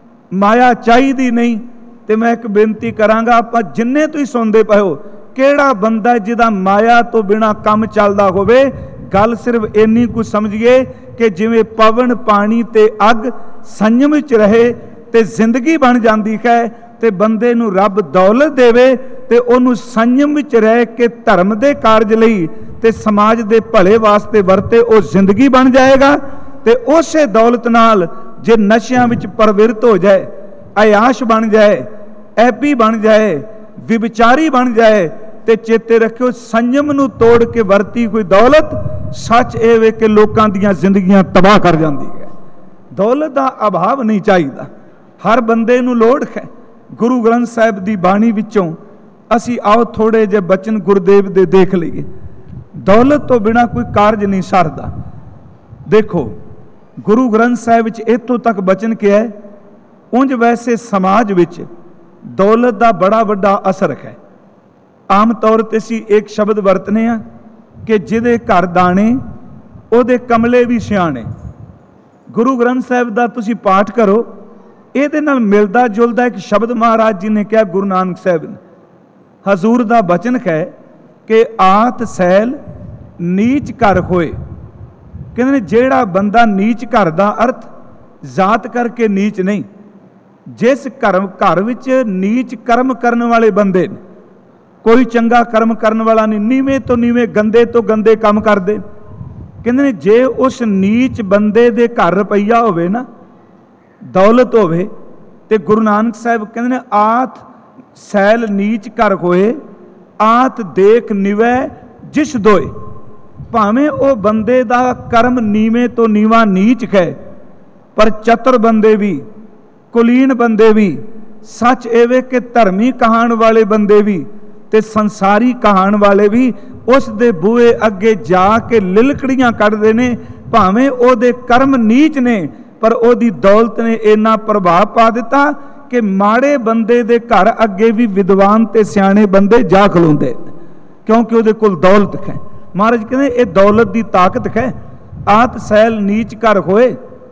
S1: माया चाहिए नहीं, तो मैं एक बेनती करांगा, आप जिन्ने तुसीं सुनते पे हो, किहड़ा बंदा जिहदा माया तो बिना काम चलदा होवे। गल सिर्फ इन्नी कुछ समझिए कि जिवें पवन पानी ते अग संयम विच रहे ते जिंदगी बन जाती है। ते बंदे नूं रब दौलत देवे ते ओनूं संयम विच रह के धर्म दे कारज लई ते समाज दे भले वास्ते वरते, वो जिंदगी बन जाएगा। ते उसे दौलत नाल जे नशियां विच प्रवृत्त हो जाए, अयाश बन जाए, ऐबी बन जाए, विविचारी बन जाए, ते चेते रखियो संयम नूं तोड़ के वरती कोई दौलत सच ये वे कि लोकां दीयां जिंदगियां तबाह कर जाती है। दौलत का अभाव नहीं चाहिए, हर बंदे नूं लोड़ है। गुरु ग्रंथ साहिब की बाणी विचों असी आओ थोड़े जे बचन गुरुदेव दे देख लईए। दौलत तो बिना कोई कारज नहीं सरदा। देखो गुरु ग्रंथ साहिब विच इत्थों तक बचन किया है, उंज वैसे समाज विच दौलत का बड़ा बड़ा असर है। आम तौर पर असी एक शब्द वरतने आ कि जिहदे घर दाने उहदे कमले भी सियाणे। गुरु ग्रंथ साहिब का तुसी पाठ करो, ਇਹਦੇ ਨਾਲ मिलता जुलता एक शब्द महाराज जी ने कहा, गुरु नानक साहब ने, हजूर का बचन है कि आत सैल नीच कर होए। कहते जेड़ा बंदा नीच घर का अर्थ जात करके नीच नहीं, जिस घर घर विच नीच कर्म करने वाले बंदे ने, कोई चंगा कर्म करने वाला नहीं, नीवें तो नीवें गंदे तो गंदे काम करते। कहते जे उस नीच बंदे दे घर रुपया होवे ना, दौलत होवे, ते गुरु नानक साहब कहते आत सैल नीच कर होए, आत देख निवै जिस दोए। भावें वो बंदे दा कर्म नीवें तो नीवा नीच है, पर चतुर बंदे भी, कुलीन बंदे भी, सच एवे कि धर्मी कहाण वाले बंदे भी ते संसारी कहाण वाले भी उस दे बूहे अगे जाके लिलकड़ियां कढ़दे ने। भावें ओदे कर्म नीच ने, पर ओदी दौलत ने इन्ना प्रभाव पा दिता कि माड़े बंदे दे घर अगे भी विद्वान ते सियाणे बंदे जा खलोंदे, क्योंकि उहदे कोल दौलत है। महाराज कहते ये दौलत की ताकत है। आत सैल नीच कर होए,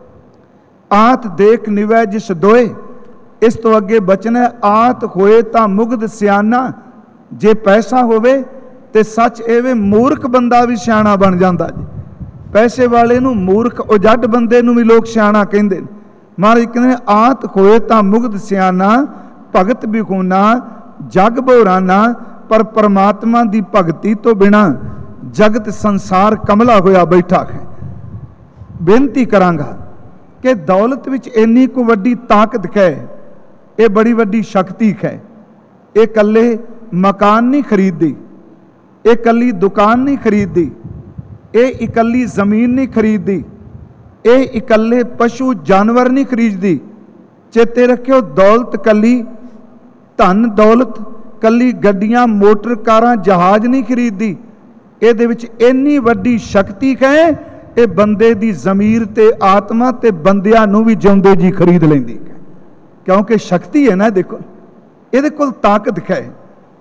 S1: आत देख निवै जिस दोए। इस तो अगे बचन है, आत होए तां मुग्ध सियाना। जे पैसा होवे ते सच एवे मूर्ख बंदा भी सियाणा बन जाता जी। पैसे वाले नूं मूर्ख, उजड़ बंदे नूं भी लोग सियाणा कहंदे ने। महाराज कहते आत होए तां मुग्ध सियाना, भगत बिखूना जग भोराना। पर परमात्मा की भगती तो बिना जगत संसार कमला होया बैठा है। बेनती करांगा कि दौलत विच इन्नी को वड्डी ताकत है, ये बड़ी वड्डी शक्ति है। ये कल्ले मकान नहीं खरीददी, ये कल्ली दुकान नहीं खरीददी, ये इकल्ली जमीन नहीं खरीददी, ये इकल्ले पशु जानवर नहीं खरीददी। चेते रखियो दौलत कल्ली धन दौलत कल्ली गड्डियां मोटर कारां जहाज नहीं खरीददी। ਇਹਦੇ ਵਿੱਚ ਇੰਨੀ ਵੱਡੀ ਸ਼ਕਤੀ ਹੈ, ਇਹ ਬੰਦੇ ਦੀ ਜ਼ਮੀਰ ਤੇ ਆਤਮਾ ਤੇ ਬੰਦਿਆਂ ਨੂੰ ਵੀ ਜਿਉਂਦੇ ਜੀ ਖਰੀਦ ਲੈਂਦੀ ਹੈ, ਕਿਉਂਕਿ ਸ਼ਕਤੀ ਹੈ ਨਾ। ਦੇਖੋ ਇਹਦੇ ਕੋਲ ਤਾਕਤ ਹੈ।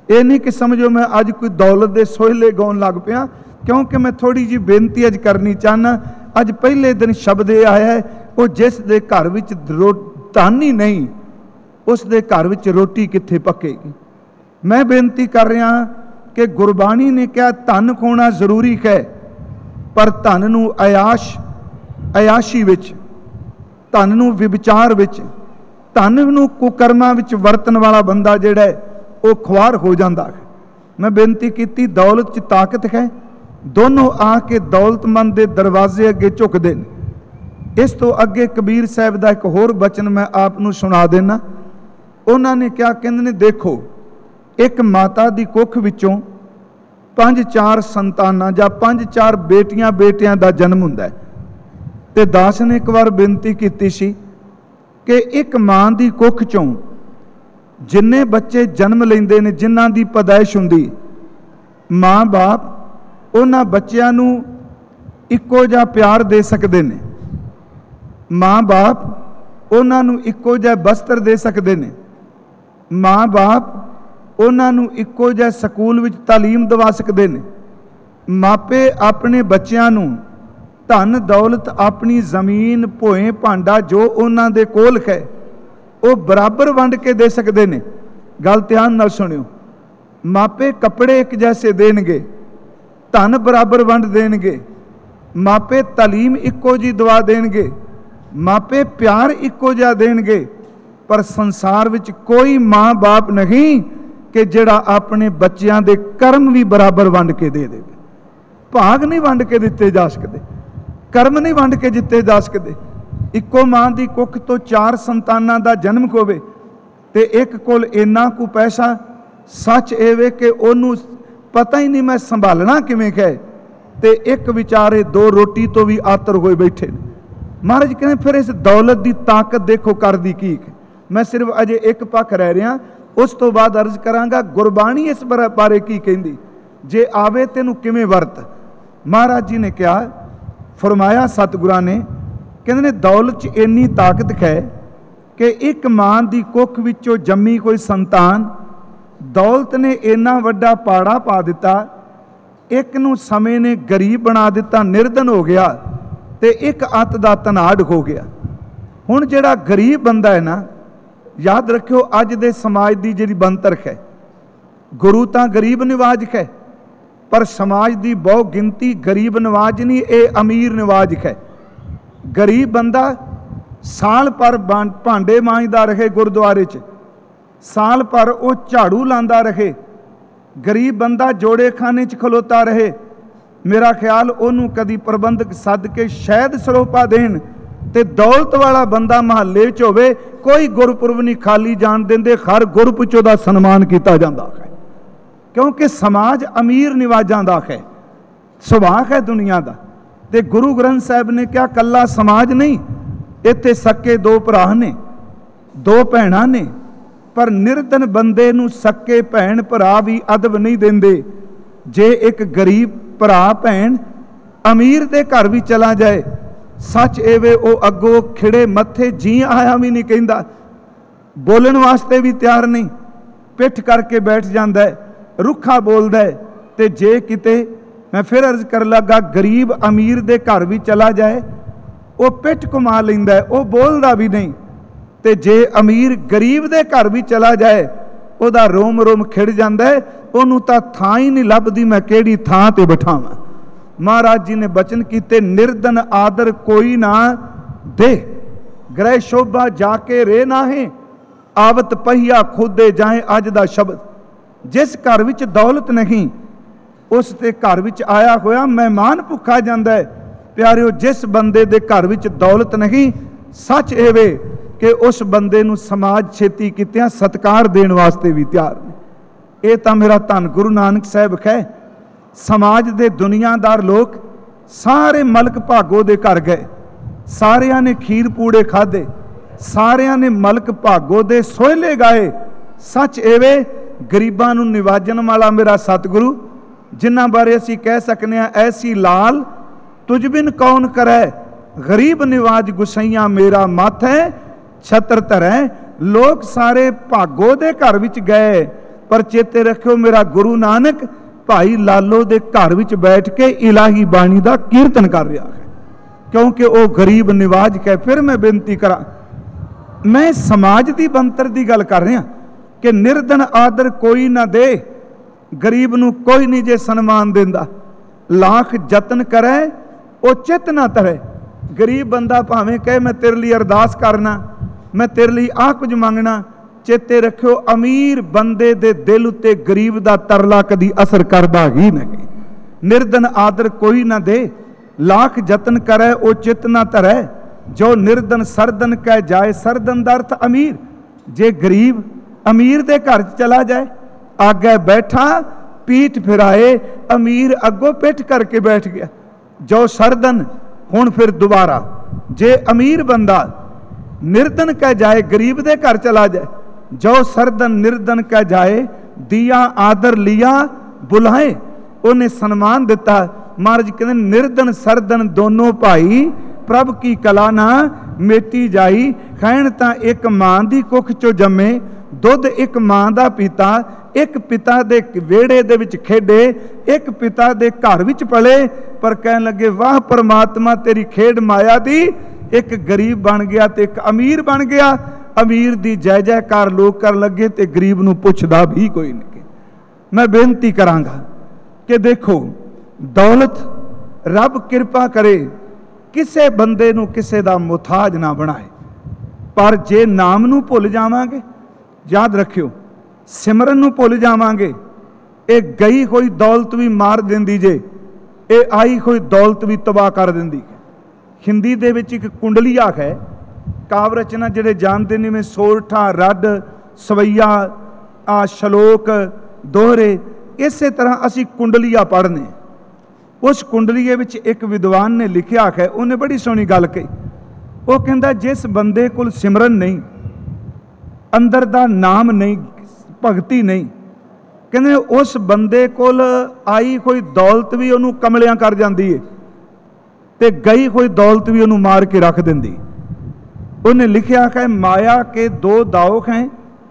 S1: ਇਹ ਨਹੀਂ ਕਿ ਸਮਝੋ ਮੈਂ ਅੱਜ ਕੋਈ ਦੌਲਤ ਦੇ ਸੋਹਲੇ ਗਾਉਣ ਲੱਗ ਪਿਆ, ਕਿਉਂਕਿ ਮੈਂ ਥੋੜੀ ਜੀ ਬੇਨਤੀ ਅੱਜ ਕਰਨੀ ਚਾਹਨਾ। ਅੱਜ ਪਹਿਲੇ ਦਿਨ ਸ਼ਬਦ ਇਹ ਆਇਆ ਹੈ, ਉਹ ਜਿਸ ਦੇ ਘਰ ਵਿੱਚ ਧਨ ਹੀ ਨਹੀਂ, ਉਸ ਦੇ ਘਰ ਵਿੱਚ ਰੋਟੀ ਕਿੱਥੇ ਪੱਕੇਗੀ। ਮੈਂ ਬੇਨਤੀ ਕਰ ਰਿਹਾ ਕਿ ਗੁਰਬਾਣੀ ਨੇ ਕਿਹਾ ਧਨ ਖੋਣਾ ਜ਼ਰੂਰੀ ਹੈ, ਪਰ ਧਨ ਨੂੰ ਅਯਾਸ਼ ਅਯਾਸ਼ੀ ਵਿੱਚ, ਧਨ ਨੂੰ ਵਿਵਚਾਰ ਵਿੱਚ, ਧਨ ਨੂੰ ਕੁਕਰਮਾਂ ਵਿੱਚ ਵਰਤਣ ਵਾਲਾ ਬੰਦਾ ਜਿਹੜਾ ਹੈ ਉਹ ਖੁਆਰ ਹੋ ਜਾਂਦਾ ਹੈ। ਮੈਂ ਬੇਨਤੀ ਕੀਤੀ ਦੌਲਤ 'ਚ ਤਾਕਤ ਹੈ, ਦੋਨੋਂ ਆ ਕੇ ਦੌਲਤਮੰਦ ਦੇ ਦਰਵਾਜ਼ੇ ਅੱਗੇ ਝੁਕਦੇ ਨੇ। ਇਸ ਤੋਂ ਅੱਗੇ ਕਬੀਰ ਸਾਹਿਬ ਦਾ ਇੱਕ ਹੋਰ ਬਚਨ ਮੈਂ ਆਪ ਨੂੰ ਸੁਣਾ ਦੇਣਾ। ਉਹਨਾਂ ਨੇ ਕਿਹਾ, ਕਹਿੰਦੇ ਨੇ ਦੇਖੋ ਇੱਕ ਮਾਤਾ ਦੀ ਕੁੱਖ ਵਿੱਚੋਂ ਪੰਜ ਚਾਰ ਸੰਤਾਨਾਂ ਜਾਂ ਪੰਜ ਚਾਰ ਬੇਟੀਆਂ ਬੇਟਿਆਂ ਦਾ ਜਨਮ ਹੁੰਦਾ ਹੈ। ਤੇ ਦਾਸ ਨੇ ਇੱਕ ਵਾਰ ਬੇਨਤੀ ਕੀਤੀ ਸੀ ਕਿ ਇੱਕ ਮਾਂ ਦੀ ਕੁੱਖ ਚੋਂ ਜਿੰਨੇ ਬੱਚੇ ਜਨਮ ਲੈਂਦੇ ਨੇ, ਜਿਨ੍ਹਾਂ ਦੀ ਪੈਦਾਇਸ਼ ਹੁੰਦੀ, ਮਾਂ ਬਾਪ ਉਹਨਾਂ ਬੱਚਿਆਂ ਨੂੰ ਇੱਕੋ ਜਿਹਾ ਪਿਆਰ ਦੇ ਸਕਦੇ ਨੇ, ਮਾਂ ਬਾਪ ਉਹਨਾਂ ਨੂੰ ਇੱਕੋ ਜਿਹਾ ਬਸਤਰ ਦੇ ਸਕਦੇ ਨੇ, ਮਾਂ ਬਾਪ ਉਹਨਾਂ ਨੂੰ ਇੱਕੋ ਜਿਹਾ ਸਕੂਲ ਵਿੱਚ ਤਾਲੀਮ ਦਿਵਾ ਸਕਦੇ ਨੇ। ਮਾਪੇ ਆਪਣੇ ਬੱਚਿਆਂ ਨੂੰ ਧਨ ਦੌਲਤ, ਆਪਣੀ ਜ਼ਮੀਨ, ਭੋਏ ਭਾਂਡਾ ਜੋ ਉਹਨਾਂ ਦੇ ਕੋਲ ਹੈ ਉਹ ਬਰਾਬਰ ਵੰਡ ਕੇ ਦੇ ਸਕਦੇ ਨੇ। ਗੱਲ ਧਿਆਨ ਨਾਲ ਸੁਣਿਓ, ਮਾਪੇ ਕੱਪੜੇ ਇੱਕ ਜੈਸੇ ਦੇਣਗੇ, ਧਨ ਬਰਾਬਰ ਵੰਡ ਦੇਣਗੇ, ਮਾਪੇ ਤਾਲੀਮ ਇੱਕੋ ਜਿਹੀ ਦਵਾ ਦੇਣਗੇ, ਮਾਪੇ ਪਿਆਰ ਇੱਕੋ ਜਿਹਾ ਦੇਣਗੇ, ਪਰ ਸੰਸਾਰ ਵਿੱਚ ਕੋਈ ਮਾਂ ਬਾਪ ਨਹੀਂ ਕਿ ਜਿਹੜਾ ਆਪਣੇ ਬੱਚਿਆਂ ਦੇ ਕਰਮ ਵੀ ਬਰਾਬਰ ਵੰਡ ਕੇ ਦੇ ਦੇਵੇ। ਭਾਗ ਨਹੀਂ ਵੰਡ ਕੇ ਦਿੱਤੇ ਜਾ ਸਕਦੇ, ਕਰਮ ਨਹੀਂ ਵੰਡ ਕੇ ਦਿੱਤੇ ਜਾ ਸਕਦੇ। ਇੱਕੋ ਮਾਂ ਦੀ ਕੁੱਖ ਤੋਂ ਚਾਰ ਸੰਤਾਨਾਂ ਦਾ ਜਨਮ ਹੋਵੇ ਤੇ ਇੱਕ ਕੋਲ ਇੰਨਾ ਕੁ ਪੈਸਾ, ਸੱਚ ਇਹ ਵੇ ਕਿ ਉਹਨੂੰ ਪਤਾ ਹੀ ਨਹੀਂ ਮੈਂ ਸੰਭਾਲਣਾ ਕਿਵੇਂ ਹੈ, ਤੇ ਇੱਕ ਵਿਚਾਰੇ ਦੋ ਰੋਟੀ ਤੋਂ ਵੀ ਆਤਰ ਹੋਏ ਬੈਠੇ ਨੇ। ਮਹਾਰਾਜ ਕਹਿੰਦੇ ਫਿਰ ਇਸ ਦੌਲਤ ਦੀ ਤਾਕਤ ਦੇਖੋ ਕਰਦੀ ਕੀ ਹੈ। ਮੈਂ ਸਿਰਫ ਅਜੇ ਇੱਕ ਪੱਖ ਰਹਿ ਰਿਹਾ, ਉਸ ਤੋਂ ਬਾਅਦ ਅਰਜ਼ ਕਰਾਂਗਾ ਗੁਰਬਾਣੀ ਇਸ ਬਾਰੇ ਕੀ ਕਹਿੰਦੀ, ਜੇ ਆਵੇ ਤੈਨੂੰ ਕਿਵੇਂ ਵਰਤ। ਮਹਾਰਾਜ ਜੀ ਨੇ ਕਿਹਾ, ਫਰਮਾਇਆ ਸਤਿਗੁਰਾਂ ਨੇ, ਕਹਿੰਦੇ ਨੇ ਦੌਲਤ 'ਚ ਇੰਨੀ ਤਾਕਤ ਹੈ ਕਿ ਇੱਕ ਮਾਂ ਦੀ ਕੁੱਖ ਵਿੱਚੋਂ ਜੰਮੀ ਕੋਈ ਸੰਤਾਨ, ਦੌਲਤ ਨੇ ਇੰਨਾ ਵੱਡਾ ਪਾੜਾ ਪਾ ਦਿੱਤਾ, ਇੱਕ ਨੂੰ ਸਮੇਂ ਨੇ ਗਰੀਬ ਬਣਾ ਦਿੱਤਾ, ਨਿਰਧਨ ਹੋ ਗਿਆ, ਤੇ ਇੱਕ ਅੱਤ ਦਾ ਧਨਾੜ ਹੋ ਗਿਆ। ਹੁਣ ਜਿਹੜਾ ਗਰੀਬ ਬੰਦਾ ਹੈ ਨਾ, ਯਾਦ ਰੱਖਿਓ ਅੱਜ ਦੇ ਸਮਾਜ ਦੀ ਜਿਹੜੀ ਬਣਤਰ ਹੈ, ਗੁਰੂ ਤਾਂ ਗਰੀਬ ਨਿਵਾਜ ਹੈ, ਪਰ ਸਮਾਜ ਦੀ ਬਹੁ ਗਿਣਤੀ ਗਰੀਬ ਨਿਵਾਜ ਨਹੀਂ, ਇਹ ਅਮੀਰ ਨਿਵਾਜ ਹੈ। ਗਰੀਬ ਬੰਦਾ ਸਾਲ ਭਰ ਭਾਂਡੇ ਮਾਂਜਦਾ ਰਹੇ ਗੁਰਦੁਆਰੇ 'ਚ, ਸਾਲ ਭਰ ਉਹ ਝਾੜੂ ਲਾਉਂਦਾ ਰਹੇ, ਗਰੀਬ ਬੰਦਾ ਜੋੜੇ ਖਾਨੇ 'ਚ ਖਲੋਤਾ ਰਹੇ। ਮੇਰਾ ਖਿਆਲ ਉਹਨੂੰ ਕਦੀ ਪ੍ਰਬੰਧਕ ਸੱਦ ਕੇ ਸ਼ਾਇਦ ਸਰੋਪਾ ਦੇਣ, ਤੇ ਦੌਲਤ ਵਾਲਾ ਬੰਦਾ ਮਹੱਲੇ 'ਚ ਹੋਵੇ, ਕੋਈ ਗੁਰਪੁਰਬ ਨਹੀਂ ਖਾਲੀ ਜਾਣ ਦਿੰਦੇ, ਹਰ ਗੁਰਪੁਰਬ 'ਚ ਉਹਦਾ ਸਨਮਾਨ ਕੀਤਾ ਜਾਂਦਾ ਹੈ, ਕਿਉਂਕਿ ਸਮਾਜ ਅਮੀਰ ਨਿਵਾਜਾਂ ਦਾ ਹੈ, ਸੁਭਾਅ ਹੈ ਦੁਨੀਆ ਦਾ। ਤੇ ਗੁਰੂ ਗ੍ਰੰਥ ਸਾਹਿਬ ਨੇ ਕਿਹਾ ਕੱਲਾ ਸਮਾਜ ਨਹੀਂ, ਇੱਥੇ ਸੱਕੇ ਦੋ ਭਰਾ ਨੇ, ਦੋ ਭੈਣਾਂ ਨੇ, ਪਰ ਨਿਰਧਨ ਬੰਦੇ ਨੂੰ ਸੱਕੇ ਭੈਣ ਭਰਾ ਵੀ ਅਦਬ ਨਹੀਂ ਦਿੰਦੇ। ਜੇ ਇੱਕ ਗਰੀਬ ਭਰਾ ਭੈਣ ਅਮੀਰ ਦੇ ਘਰ ਵੀ ਚਲਾ ਜਾਏ, ਸੱਚ ਐਵੇਂ ਉਹ ਅੱਗੋਂ ਖਿੜੇ ਮੱਥੇ ਜੀ ਆਇਆ ਵੀ ਨਹੀਂ ਕਹਿੰਦਾ, ਬੋਲਣ ਵਾਸਤੇ ਵੀ ਤਿਆਰ ਨਹੀਂ, ਪਿੱਠ ਕਰਕੇ ਬੈਠ ਜਾਂਦਾ ਹੈ, ਰੁੱਖਾ ਬੋਲਦਾ ਹੈ। ਤੇ ਜੇ ਕਿਤੇ ਮੈਂ ਫਿਰ ਅਰਜ਼ ਕਰ ਲੱਗਾ, ਗਰੀਬ ਅਮੀਰ ਦੇ ਘਰ ਵੀ ਚਲਾ ਜਾਏ, ਉਹ ਪਿੱਠ ਘੁਮਾ ਲੈਂਦਾ ਹੈ, ਉਹ ਬੋਲਦਾ ਵੀ ਨਹੀਂ। ਤੇ ਜੇ ਅਮੀਰ ਗਰੀਬ ਦੇ ਘਰ ਵੀ ਚਲਾ ਜਾਏ, ਉਹਦਾ ਰੋਮ ਰੋਮ ਖਿੜ ਜਾਂਦਾ ਹੈ, ਉਹਨੂੰ ਤਾਂ ਥਾਂ ਹੀ ਨਹੀਂ ਲੱਭਦੀ ਮੈਂ ਕਿਹੜੀ ਥਾਂ ਤੇ ਬਿਠਾਵਾਂ। ਮਹਾਰਾਜ ਜੀ ਨੇ ਬਚਨ ਕੀਤੇ, ਨਿਰਧਨ ਆਦਰ ਕੋਈ ਨਾ ਦੇ, ਗ੍ਰਹਿ ਸ਼ੋਭਾ ਜਾ ਕੇ ਰੇ ਨਾਹੇ, ਆਵਤ ਪਹੀਆ ਖੁਦੇ ਜਾਏ। ਅੱਜ ਦਾ ਸ਼ਬਦ, ਜਿਸ ਘਰ ਵਿੱਚ ਦੌਲਤ ਨਹੀਂ, ਉਸ ਦੇ ਘਰ ਵਿੱਚ ਆਇਆ ਹੋਇਆ ਮਹਿਮਾਨ ਭੁੱਖਾ ਜਾਂਦਾ ਹੈ। ਪਿਆਰਿਓ, ਜਿਸ ਬੰਦੇ ਦੇ ਘਰ ਵਿੱਚ ਦੌਲਤ ਨਹੀਂ, ਸੱਚ ਇਹ ਵੇ ਕਿ ਉਸ ਬੰਦੇ ਨੂੰ ਸਮਾਜ ਛੇਤੀ ਕੀਤਿਆਂ ਸਤਿਕਾਰ ਦੇਣ ਵਾਸਤੇ ਵੀ ਤਿਆਰ ਨੇ। ਇਹ ਤਾਂ ਮੇਰਾ ਧੰਨ ਗੁਰੂ ਨਾਨਕ ਸਾਹਿਬ ਹੈ। ਸਮਾਜ ਦੇ ਦੁਨੀਆਦਾਰ ਲੋਕ ਸਾਰੇ ਮਲਕ ਭਾਗੋ ਦੇ ਘਰ ਗਏ, ਸਾਰਿਆਂ ਨੇ ਖੀਰ ਪੂੜੇ ਖਾਧੇ, ਸਾਰਿਆਂ ਨੇ ਮਲਕ ਭਾਗੋ ਦੇ ਸੋਹਲੇ ਗਾਏ। ਸੱਚ ਐਵੇਂ ਗਰੀਬਾਂ ਨੂੰ ਨਿਵਾਜਣ ਵਾਲਾ ਮੇਰਾ ਸਤਿਗੁਰੂ, ਜਿਨ੍ਹਾਂ ਬਾਰੇ ਅਸੀਂ ਕਹਿ ਸਕਨੇ ਹਾਂ, ਐਸੀ ਲਾਲ ਤੁਝ ਬਿਨ ਕੌਣ ਕਰੈ, ਗਰੀਬ ਨਿਵਾਜ ਗੁਸਈਆਂ ਮੇਰਾ ਮੱਥ ਹੈ ਛਤਰ ਧਰੈ। ਲੋਕ ਸਾਰੇ ਭਾਗੋ ਦੇ ਘਰ ਵਿੱਚ ਗਏ पर चेते रखियो मेरा गुरु नानक भाई लालो दे घर विच बैठ के इलाही बाणी दा कीर्तन कर रहा है, क्योंकि वो गरीब निवाज है। फिर मैं बेनती करा, मैं समाज की बनतर की गल कर रहा कि निर्धन आदर कोई ना दे, गरीब नूं कोई नहीं जे सन्मान देंदा, लाख जतन करे वो चित ना तरे। गरीब बंदा भावें कहे मैं तेरे लिए अरदास करना, मैं तेरे लिए आ कुछ मंगना, चेते रखियो अमीर बंदे दे दिल उत्ते गरीब दा तरला कदी असर करदा ही नहीं। निर्धन आदर कोई ना दे, लाख जतन करे वो चित ना तरे, जो निर्धन सरदन कह जाए, सरदन दा अर्थ अमीर। जे गरीब अमीर दे घर चला जाए, आगे बैठा पीठ फिराए, अमीर अगों पिठ करके बैठ गया, जो सरदन हुण फिर दोबारा। जे अमीर बंदा निर्धन कह जाए, गरीब दे घर चला जाए, जो सरदन निर्धन कह जाए, दिया आदर लिया बुलाए, उन्हें सन्मान दिता। महाराज कहते निर्धन सरदन दोनों भाई प्रभ की कला ना मेटी जाई। खैण तां एक मां दी कुख चो जमे, दुध एक मां दा पीता, एक पिता दे वेड़े दे विच खेडे, एक पिता दे घर विच पले। पर कहन लगे वाह परमात्मा तेरी खेड माया दी, एक गरीब बन गया ते एक अमीर बन गया। अमीर दी जय जयकार लोग कर लगे ते गरीब नूं पुछदा भी कोई नहीं। मैं बेनती करांगा कि देखो दौलत रब किरपा करे किसे बंदे नूं किसे दा मुताज ना बनाए, पर जे नाम नूं भुल जावांगे, याद रखियो सिमरन नूं भुल जावांगे, ये गई हुई दौलत भी मार देंदी जे, ये आई हुई दौलत भी तबाह कर देंदी। हिंदी दे विच एक कुंडलिया है, काव रचना जिहड़े जानते नहीं, में सोरठा रड सवैया आ शलोक दोहरे, इस तरह असी कुंडलिया पढ़ने। उस कुंडलीए विच एक विद्वान ने लिखिया है, उन्हें बड़ी सोहनी गल कही। वो कहंदा जिस बंदे कोल सिमरन नहीं, अंदर दा नाम नहीं, भगती नहीं, कहंदे उस बंदे कोल आई कोई दौलत भी उन्होंने कमलियां कर जाती है, ते गई कोई दौलत भी उन्होंने मार के रख देंदी। उन्हें लिखिया है माया के दो दाव हैं,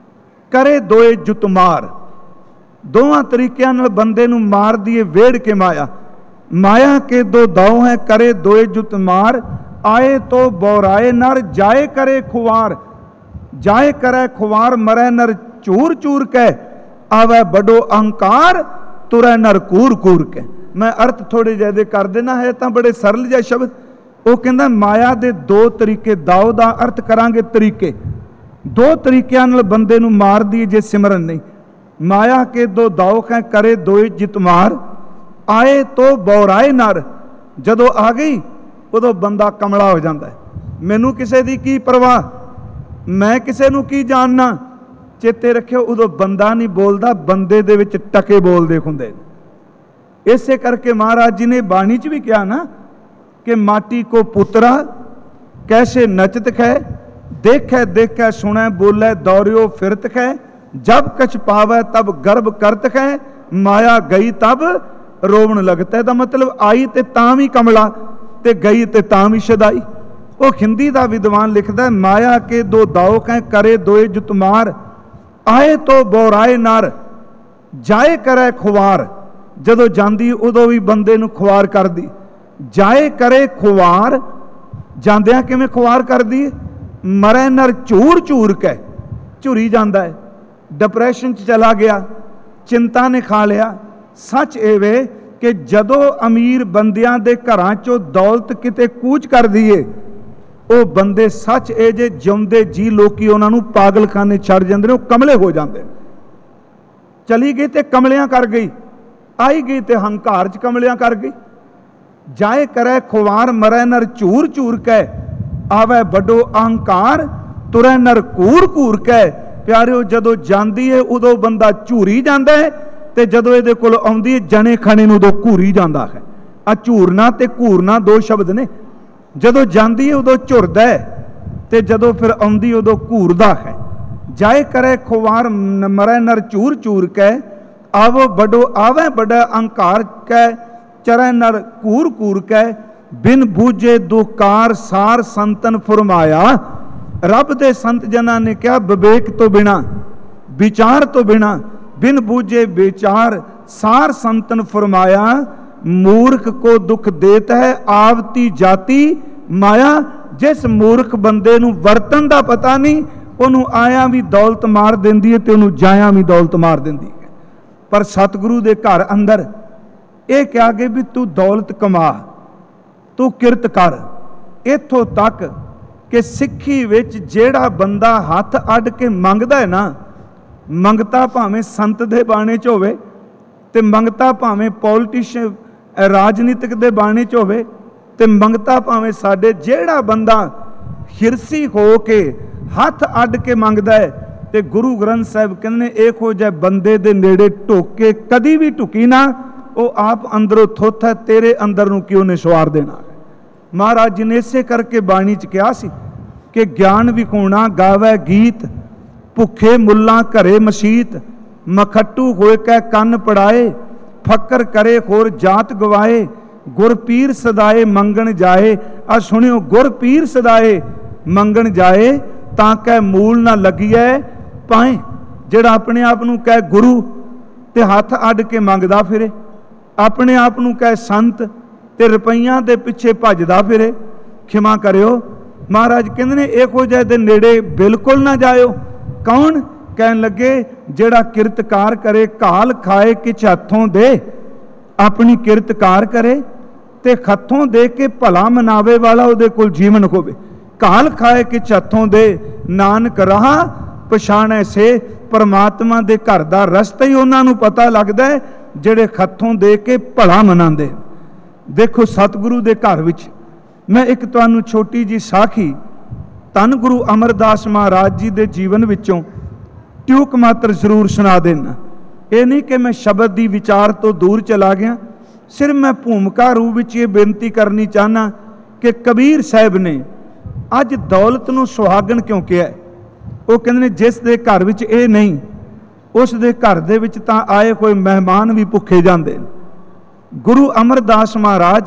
S1: करे दोए जुतमार। दोवां तरीकों नाल बंदे नूं मार दिए वेड़ के माया। माया के दो दाव हैं, करे दोए जुतमार, आए तो बौराए नर, जाए करे खुवार। जाए करे खुवार, मरे नर चूर चूर के, आवे बड़ो अहंकार, तुरै नर कूर कूर के। मैं अर्थ थोड़े ज्यादा कर देना है, तो बड़े सरल जिहा शब्द। वो कहता माया दे दो तरीके, दाव दा अर्थ करांगे तरीके, दो तरीकों नाल बंदे नूं मार दी जे सिमरन नहीं। माया के दो दाव हैं, करे दोए जितमार, आए तो बौराए नर। जदों आ गई उदों बंदा कमला हो जाता है, मैनू किसी की की परवाह, मैं किसी नूं की जानना। चेते रखियो उदों बंदा नहीं बोलता, बंदे दे विच टके बोलते हुंदे। इसे करके महाराज जी ने बाणी च भी कहा ना कि माटी को पुत्रा कैसे नचत है, देखे देखे सुने बोले दौड़ियो फिरत है, जब कछ पावे तब गर्भ करत है, माया गई तब रोवण लगता है। तो मतलब आई ते तां भी कमला, ते गई ते तां भी शदाई। वो हिंदी का विद्वान लिखता है माया के दो दाव हैं, करे दोए जुतमार, आए तो बौराए नर, जाए करे खुवार। जदों जांदी उदों भी बंदे नूं खुवार कर दी। जाए करे खुवार, जांदियां किवें खुवार कर दी, मरे नर झूर झूर के, झुरी जाता है, डिप्रैशन च चला गया, चिंता ने खा लिया। सच एवे कि जदों अमीर बंदियां दे घरां चों दौलत किते कूच कर दीए, वो बंदे सच ए जे जिउंदे जी लोकी उन्हां नूं पागलखाने छड़ जांदे ने, कमले हो जाते। चली गई ते कमलियां कर गई, आई गई ते हंकार च कमलियां कर गई। जाए करे खुवार, मरै नर झूर झूर के, आवे बड़ो अहंकार, तुरै नर कूर कूर के। प्यारिओ जदों जांदी है उदों बंदा झूरी जाता है, ते जदों इहदे कोल आउंदी है जने खने नूं उदों घूरी जाता है। आ झूरना ते घूरना दो शब्द ने। जदों जांदी है उदों झुरदा है, ते जदों फिर आउंदी उदों घूरदा है। जाए करे खुवार, मरै नर झूर झूर के, आवो बड़ो आवे बड़ा अहंकार के, चरै नर कूर कूर के। बिन बूझे दुकार सार संतन फरमाया। रब दे संत जना ने क्या विवेक तो बिना, विचार तो बिना, बिन बूझे बेचार सार संतन फरमाया, मूर्ख को दुख देत है आवती जाती माया। जिस मूर्ख बंदे नूं वरतन दा पता नहीं, उन्होंने आया भी दौलत मार देंदी है ते उन्होंने जाया भी दौलत मार देंदी है। पर सतगुरु दे घर अंदर ये कहा गया भी तू दौलत कमा, तू किरत कर। इत्थों तक कि सिੱਖੀ विच जेड़ा बंदा हथ अड के मंगदा है ना, मंगता भावें संत दे बाणे च होवे ते मंगता भावें पॉलिटिशियन राजनीतिक दे बाणे च होवे ते मंगता भावें साडे जेड़ा बंदा हिरसी हो के हथ अड के मंगदा है, ते गुरु ग्रंथ साहिब कहंदे ने इहो जिहे बंदे दे नेड़े ढुक के कदी भी ढुकी ना, वो आप अंदरों थुੱਥ है, तेरे अंदर नूं क्यों ने सवार देना। महाराज जी ने इसे करके बाणी च कहा सी कि ज्ञान विखूणा गावै गीत, भुखे मुल्लां घरे मसीत, मखट्टू होए कै कन्न पड़ाए, फकर करे होर जात गवाए, गुर पीर सदाए मंगण जाए। आ सुनियो, गुर पीर सदाए मंगण जाए तां कै मूल ना लगिए पाए। जिहड़ा अपने आप नूं कह गुरु ते हथ अड के मंगदा फिरे, अपने आप नूं कह संत ते रुपइयां दे पिछे भजदा फिरे, खिमा करियो महाराज कहंदे ने इहो जिहे दे नेड़े बिल्कुल ना जाओ। कौन? कहन लगे जिहड़ा किरतकार करे, घाल खाए किछ हथों दे, अपनी किरतकार करे ते हथों दे के भला मनावे वाला उहदे कोल जीवन होवे। घाल खाए किछ हथों दे, नानक राह पछाणे से। परमात्मा दे घर दा रस्ता ही उन्हां नूं पता लगदा है जिहड़े हथों दे के भला मनांदे। देखो सतगुरु दे घर विच मैं एक तुहानूं छोटी जी साखी धन गुरु अमरदास महाराज जी दे जीवन विचों ट्यूक मात्र जरूर सुना देना। ये नहीं कि मैं शब्द दी विचार तो दूर चला गया, सिर्फ मैं भूमिका रूप विच ये बेनती करनी चाहना कि कबीर साहब ने अज दौलत नूं सुहागन क्यों कहा है। वो कहंदे ने जिस दे घर विच ये नहीं, उस दे घर दे विच तां आए कोई मेहमान भी भुखे जांदे। गुरु अमरदास महाराज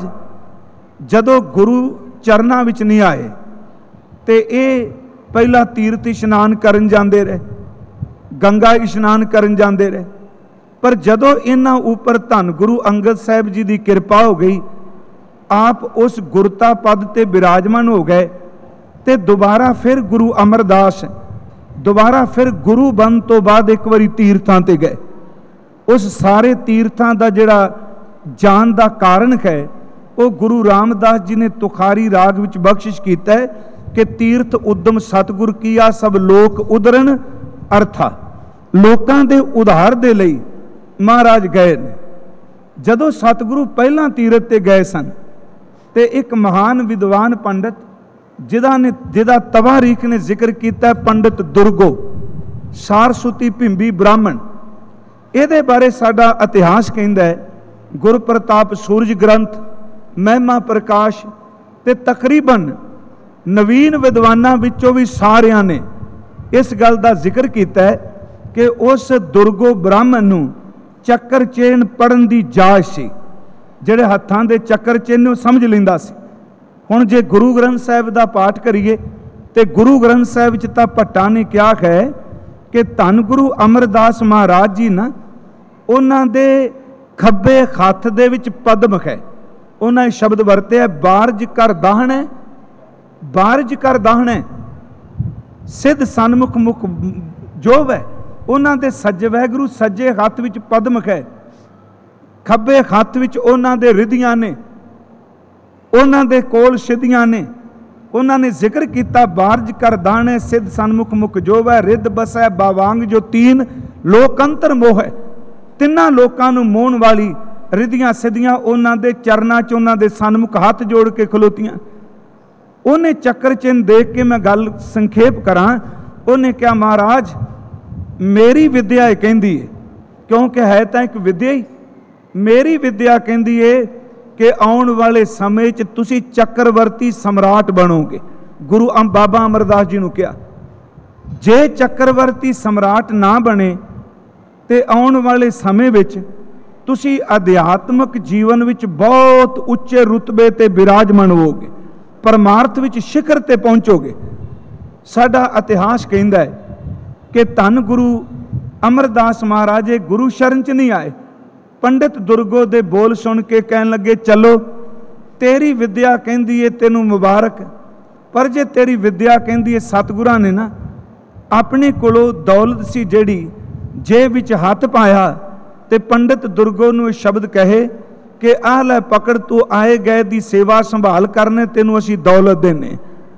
S1: जदों गुरु चरनां विच नहीं आए तो ये पहला तीर्थ इशनान करन जांदे रहे, गंगा इशनान करन जांदे रहे। पर जदों इन्हां उपर धन गुरु अंगद साहिब जी की कृपा हो गई, आप उस गुरता पद ते विराजमान हो गए, तो दोबारा फिर गुरु अमरदास दोबारा फिर गुरु बन तो बाद एक बारी तीर्थां ते गए। उस सारे तीर्थां दा जिहड़ा जान दा कारण है वो गुरु रामदास जी ने तुखारी राग विच बख्शिश कीता है कि तीर्थ उद्यम सतगुर कीया सब लोक उदरन अर्था। लोकां दे उधार दे लई महाराज गए ने। जदों सतगुरु पहला तीरथ ते गए सन ते एक महान विद्वान पंडित जिदा ने जिदा तवारीख ने जिक्र किया, पंडित दुर्गो सारस्वती भिंबी ब्राह्मण। इहदे बारे साडा इतिहास कहंदा है, गुरप्रताप सूरज ग्रंथ, महिमा प्रकाश ते तकरीबन नवीन विद्वानां विचों भी सारियां ने इस गल का जिक्र किया है कि उस दुर्गो ब्राह्मण नूं चक्कर चेन पढ़न की जाच सी। जिहड़े हत्थां दे चक्कर चेन समझ लैंदा सी। हुण जे गुरु ग्रंथ साहिब का पाठ करिए तो गुरु ग्रंथ साहिब च तां भट्टां ने कहा है कि धन गुरु अमरदास महाराज जी ना उन्हां दे खब्बे हत्थ दे विच पद्म है। उन्हें शब्द वरते बारज कर दाहणे, बारज कर दाहणे सिद्ध सन्मुख मुख जो है। उन्हां दे सज्जे वैगुरु सज्जे हत्थ विच पद्म है, खब्बे हत्थ विच उन्हां दे रिधियां ने, उन्हां दे कोल सिद्धियां ने। उन्होंने जिक्र किया बारज कर दाहणे सिद्ध सन्मुख मुख जो है, रिद बसै बावांग जो तीन लोक अंतर मोह है। तिन्हां लोकां नूं मोहण वाली रिधियां सिद्धियां उन्हां दे चरनां च उन्हां दे सन्मुख हाथ जोड़ के खलोतियां। उन्हें चक्कर चिन्ह देख के मैं गल संखेप करा। उन्हें क्या महाराज मेरी विद्या है कहंदी है, क्योंकि है तो एक विद्या ही। मेरी विद्या कहंदी है कि आउण वाले समय च तुसी चक्रवर्ती सम्राट बनोगे। गुरु अम बाबा अमरदास जी नूं कहा जे चक्रवर्ती सम्राट ना बने तो आउण वाले समय विच तुसी अध्यात्मक जीवन विच बहुत उच्चे रुतबे ते विराजमान होवोगे, परमार्थ विच शिखर ते पहुंचोगे। साडा इतिहास कहंदा है कि धन गुरु ਅਮਰਦਾਸ ਮਹਾਰਾਜ ਇਹ ਗੁਰੂ ਸ਼ਰਨ 'ਚ ਨਹੀਂ ਆਏ। ਪੰਡਿਤ ਦੁਰਗੋ ਦੇ ਬੋਲ ਸੁਣ ਕੇ ਕਹਿਣ ਲੱਗੇ, ਚਲੋ ਤੇਰੀ ਵਿਦਿਆ ਕਹਿੰਦੀ ਏ ਤੈਨੂੰ ਮੁਬਾਰਕ, ਪਰ ਜੇ ਤੇਰੀ ਵਿਦਿਆ ਕਹਿੰਦੀ ਏ, ਸਤਿਗੁਰਾਂ ਨੇ ਨਾ ਆਪਣੇ ਕੋਲੋਂ ਦੌਲਤ ਸੀ ਜਿਹੜੀ ਜੇਬ ਵਿੱਚ ਹੱਥ ਪਾਇਆ ਤੇ ਪੰਡਿਤ ਦੁਰਗੋ ਨੂੰ ਇਹ ਸ਼ਬਦ ਕਹੇ ਕਿ ਆਹ ਲੈ ਪਕੜ, ਤੂੰ ਆਏ ਗਏ ਦੀ ਸੇਵਾ ਸੰਭਾਲ ਕਰਨੇ, ਤੈਨੂੰ ਅਸੀਂ ਦੌਲਤ ਦੇਣੇ।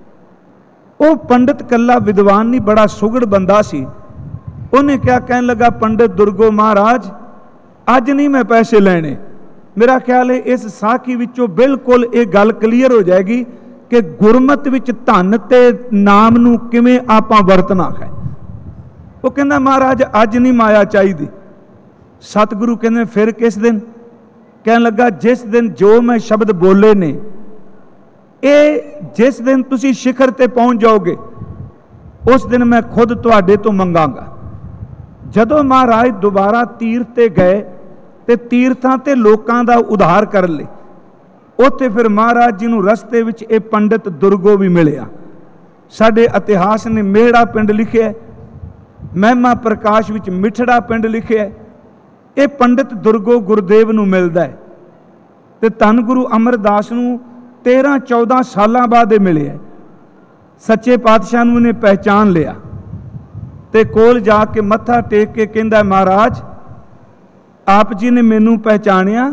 S1: ਉਹ ਪੰਡਿਤ ਕੱਲਾ ਵਿਦਵਾਨ ਨਹੀਂ, ਬੜਾ ਸੁਗੜ ਬੰਦਾ ਸੀ। ਉਹਨੇ ਕਿਹਾ, ਕਹਿਣ ਲੱਗਾ, ਪੰਡਿਤ ਦੁਰਗੋ ਮਹਾਰਾਜ ਅੱਜ ਨਹੀਂ ਮੈਂ ਪੈਸੇ ਲੈਣੇ। ਮੇਰਾ ਖਿਆਲ ਹੈ ਇਸ ਸਾਖੀ ਵਿੱਚੋਂ ਬਿਲਕੁਲ ਇਹ ਗੱਲ ਕਲੀਅਰ ਹੋ ਜਾਏਗੀ ਕਿ ਗੁਰਮਤ ਵਿੱਚ ਧਨ ਤੇ ਨਾਮ ਨੂੰ ਕਿਵੇਂ ਆਪਾਂ ਵਰਤਣਾ ਹੈ। ਉਹ ਕਹਿੰਦਾ, ਮਹਾਰਾਜ ਅੱਜ ਨਹੀਂ ਮਾਇਆ ਚਾਹੀਦੀ। ਸਤਿਗੁਰੂ ਕਹਿੰਦੇ, ਫਿਰ ਕਿਸ ਦਿਨ? ਕਹਿਣ ਲੱਗਾ, ਜਿਸ ਦਿਨ ਜੋ ਮੈਂ ਸ਼ਬਦ ਬੋਲੇ ਨੇ, ਇਹ ਜਿਸ ਦਿਨ ਤੁਸੀਂ ਸਿਖਰ ਤੇ ਪਹੁੰਚ ਜਾਓਗੇ ਉਸ ਦਿਨ ਮੈਂ ਖੁਦ ਤੁਹਾਡੇ ਤੋਂ ਮੰਗਾਂਗਾ। ਜਦੋਂ ਮਹਾਰਾਜ ਦੁਬਾਰਾ ਤੀਰਥ ਤੇ ਗਏ ਤੇ ਤੀਰਥਾਂ ਤੇ ਲੋਕਾਂ ਦਾ ਉਧਾਰ ਕਰਨ ਲਈ, ਉੱਥੇ ਫਿਰ ਮਹਾਰਾਜ ਜੀ ਨੂੰ ਰਸਤੇ ਵਿੱਚ ਇਹ ਪੰਡਿਤ ਦੁਰਗੋ ਵੀ ਮਿਲਿਆ। ਸਾਡੇ ਇਤਿਹਾਸ ਨੇ ਮੇਹੜਾ ਪਿੰਡ ਲਿਖਿਆ, ਮਹਿਮਾ ਪ੍ਰਕਾਸ਼ ਵਿੱਚ ਮਿੱਠੜਾ ਪਿੰਡ ਲਿਖਿਆ। ਇਹ ਪੰਡਿਤ ਦੁਰਗੋ ਗੁਰਦੇਵ ਨੂੰ ਮਿਲਦਾ ਹੈ ਤੇ ਧੰਨ ਗੁਰੂ ਅਮਰਦਾਸ ਨੂੰ ਤੇਰਾਂ ਚੌਦਾਂ ਸਾਲਾਂ ਬਾਅਦ ਇਹ ਮਿਲਿਆ। ਸੱਚੇ ਪਾਤਸ਼ਾਹ ਨੂੰ ਇਹਨੇ ਪਹਿਚਾਨ ਲਿਆ ਤੇ ਕੋਲ ਜਾ ਕੇ ਮੱਥਾ ਟੇਕ ਕੇ ਕਹਿੰਦਾ, ਮਹਾਰਾਜ ਆਪ ਜੀ ਨੇ ਮੈਨੂੰ ਪਹਿਚਾਣਿਆ?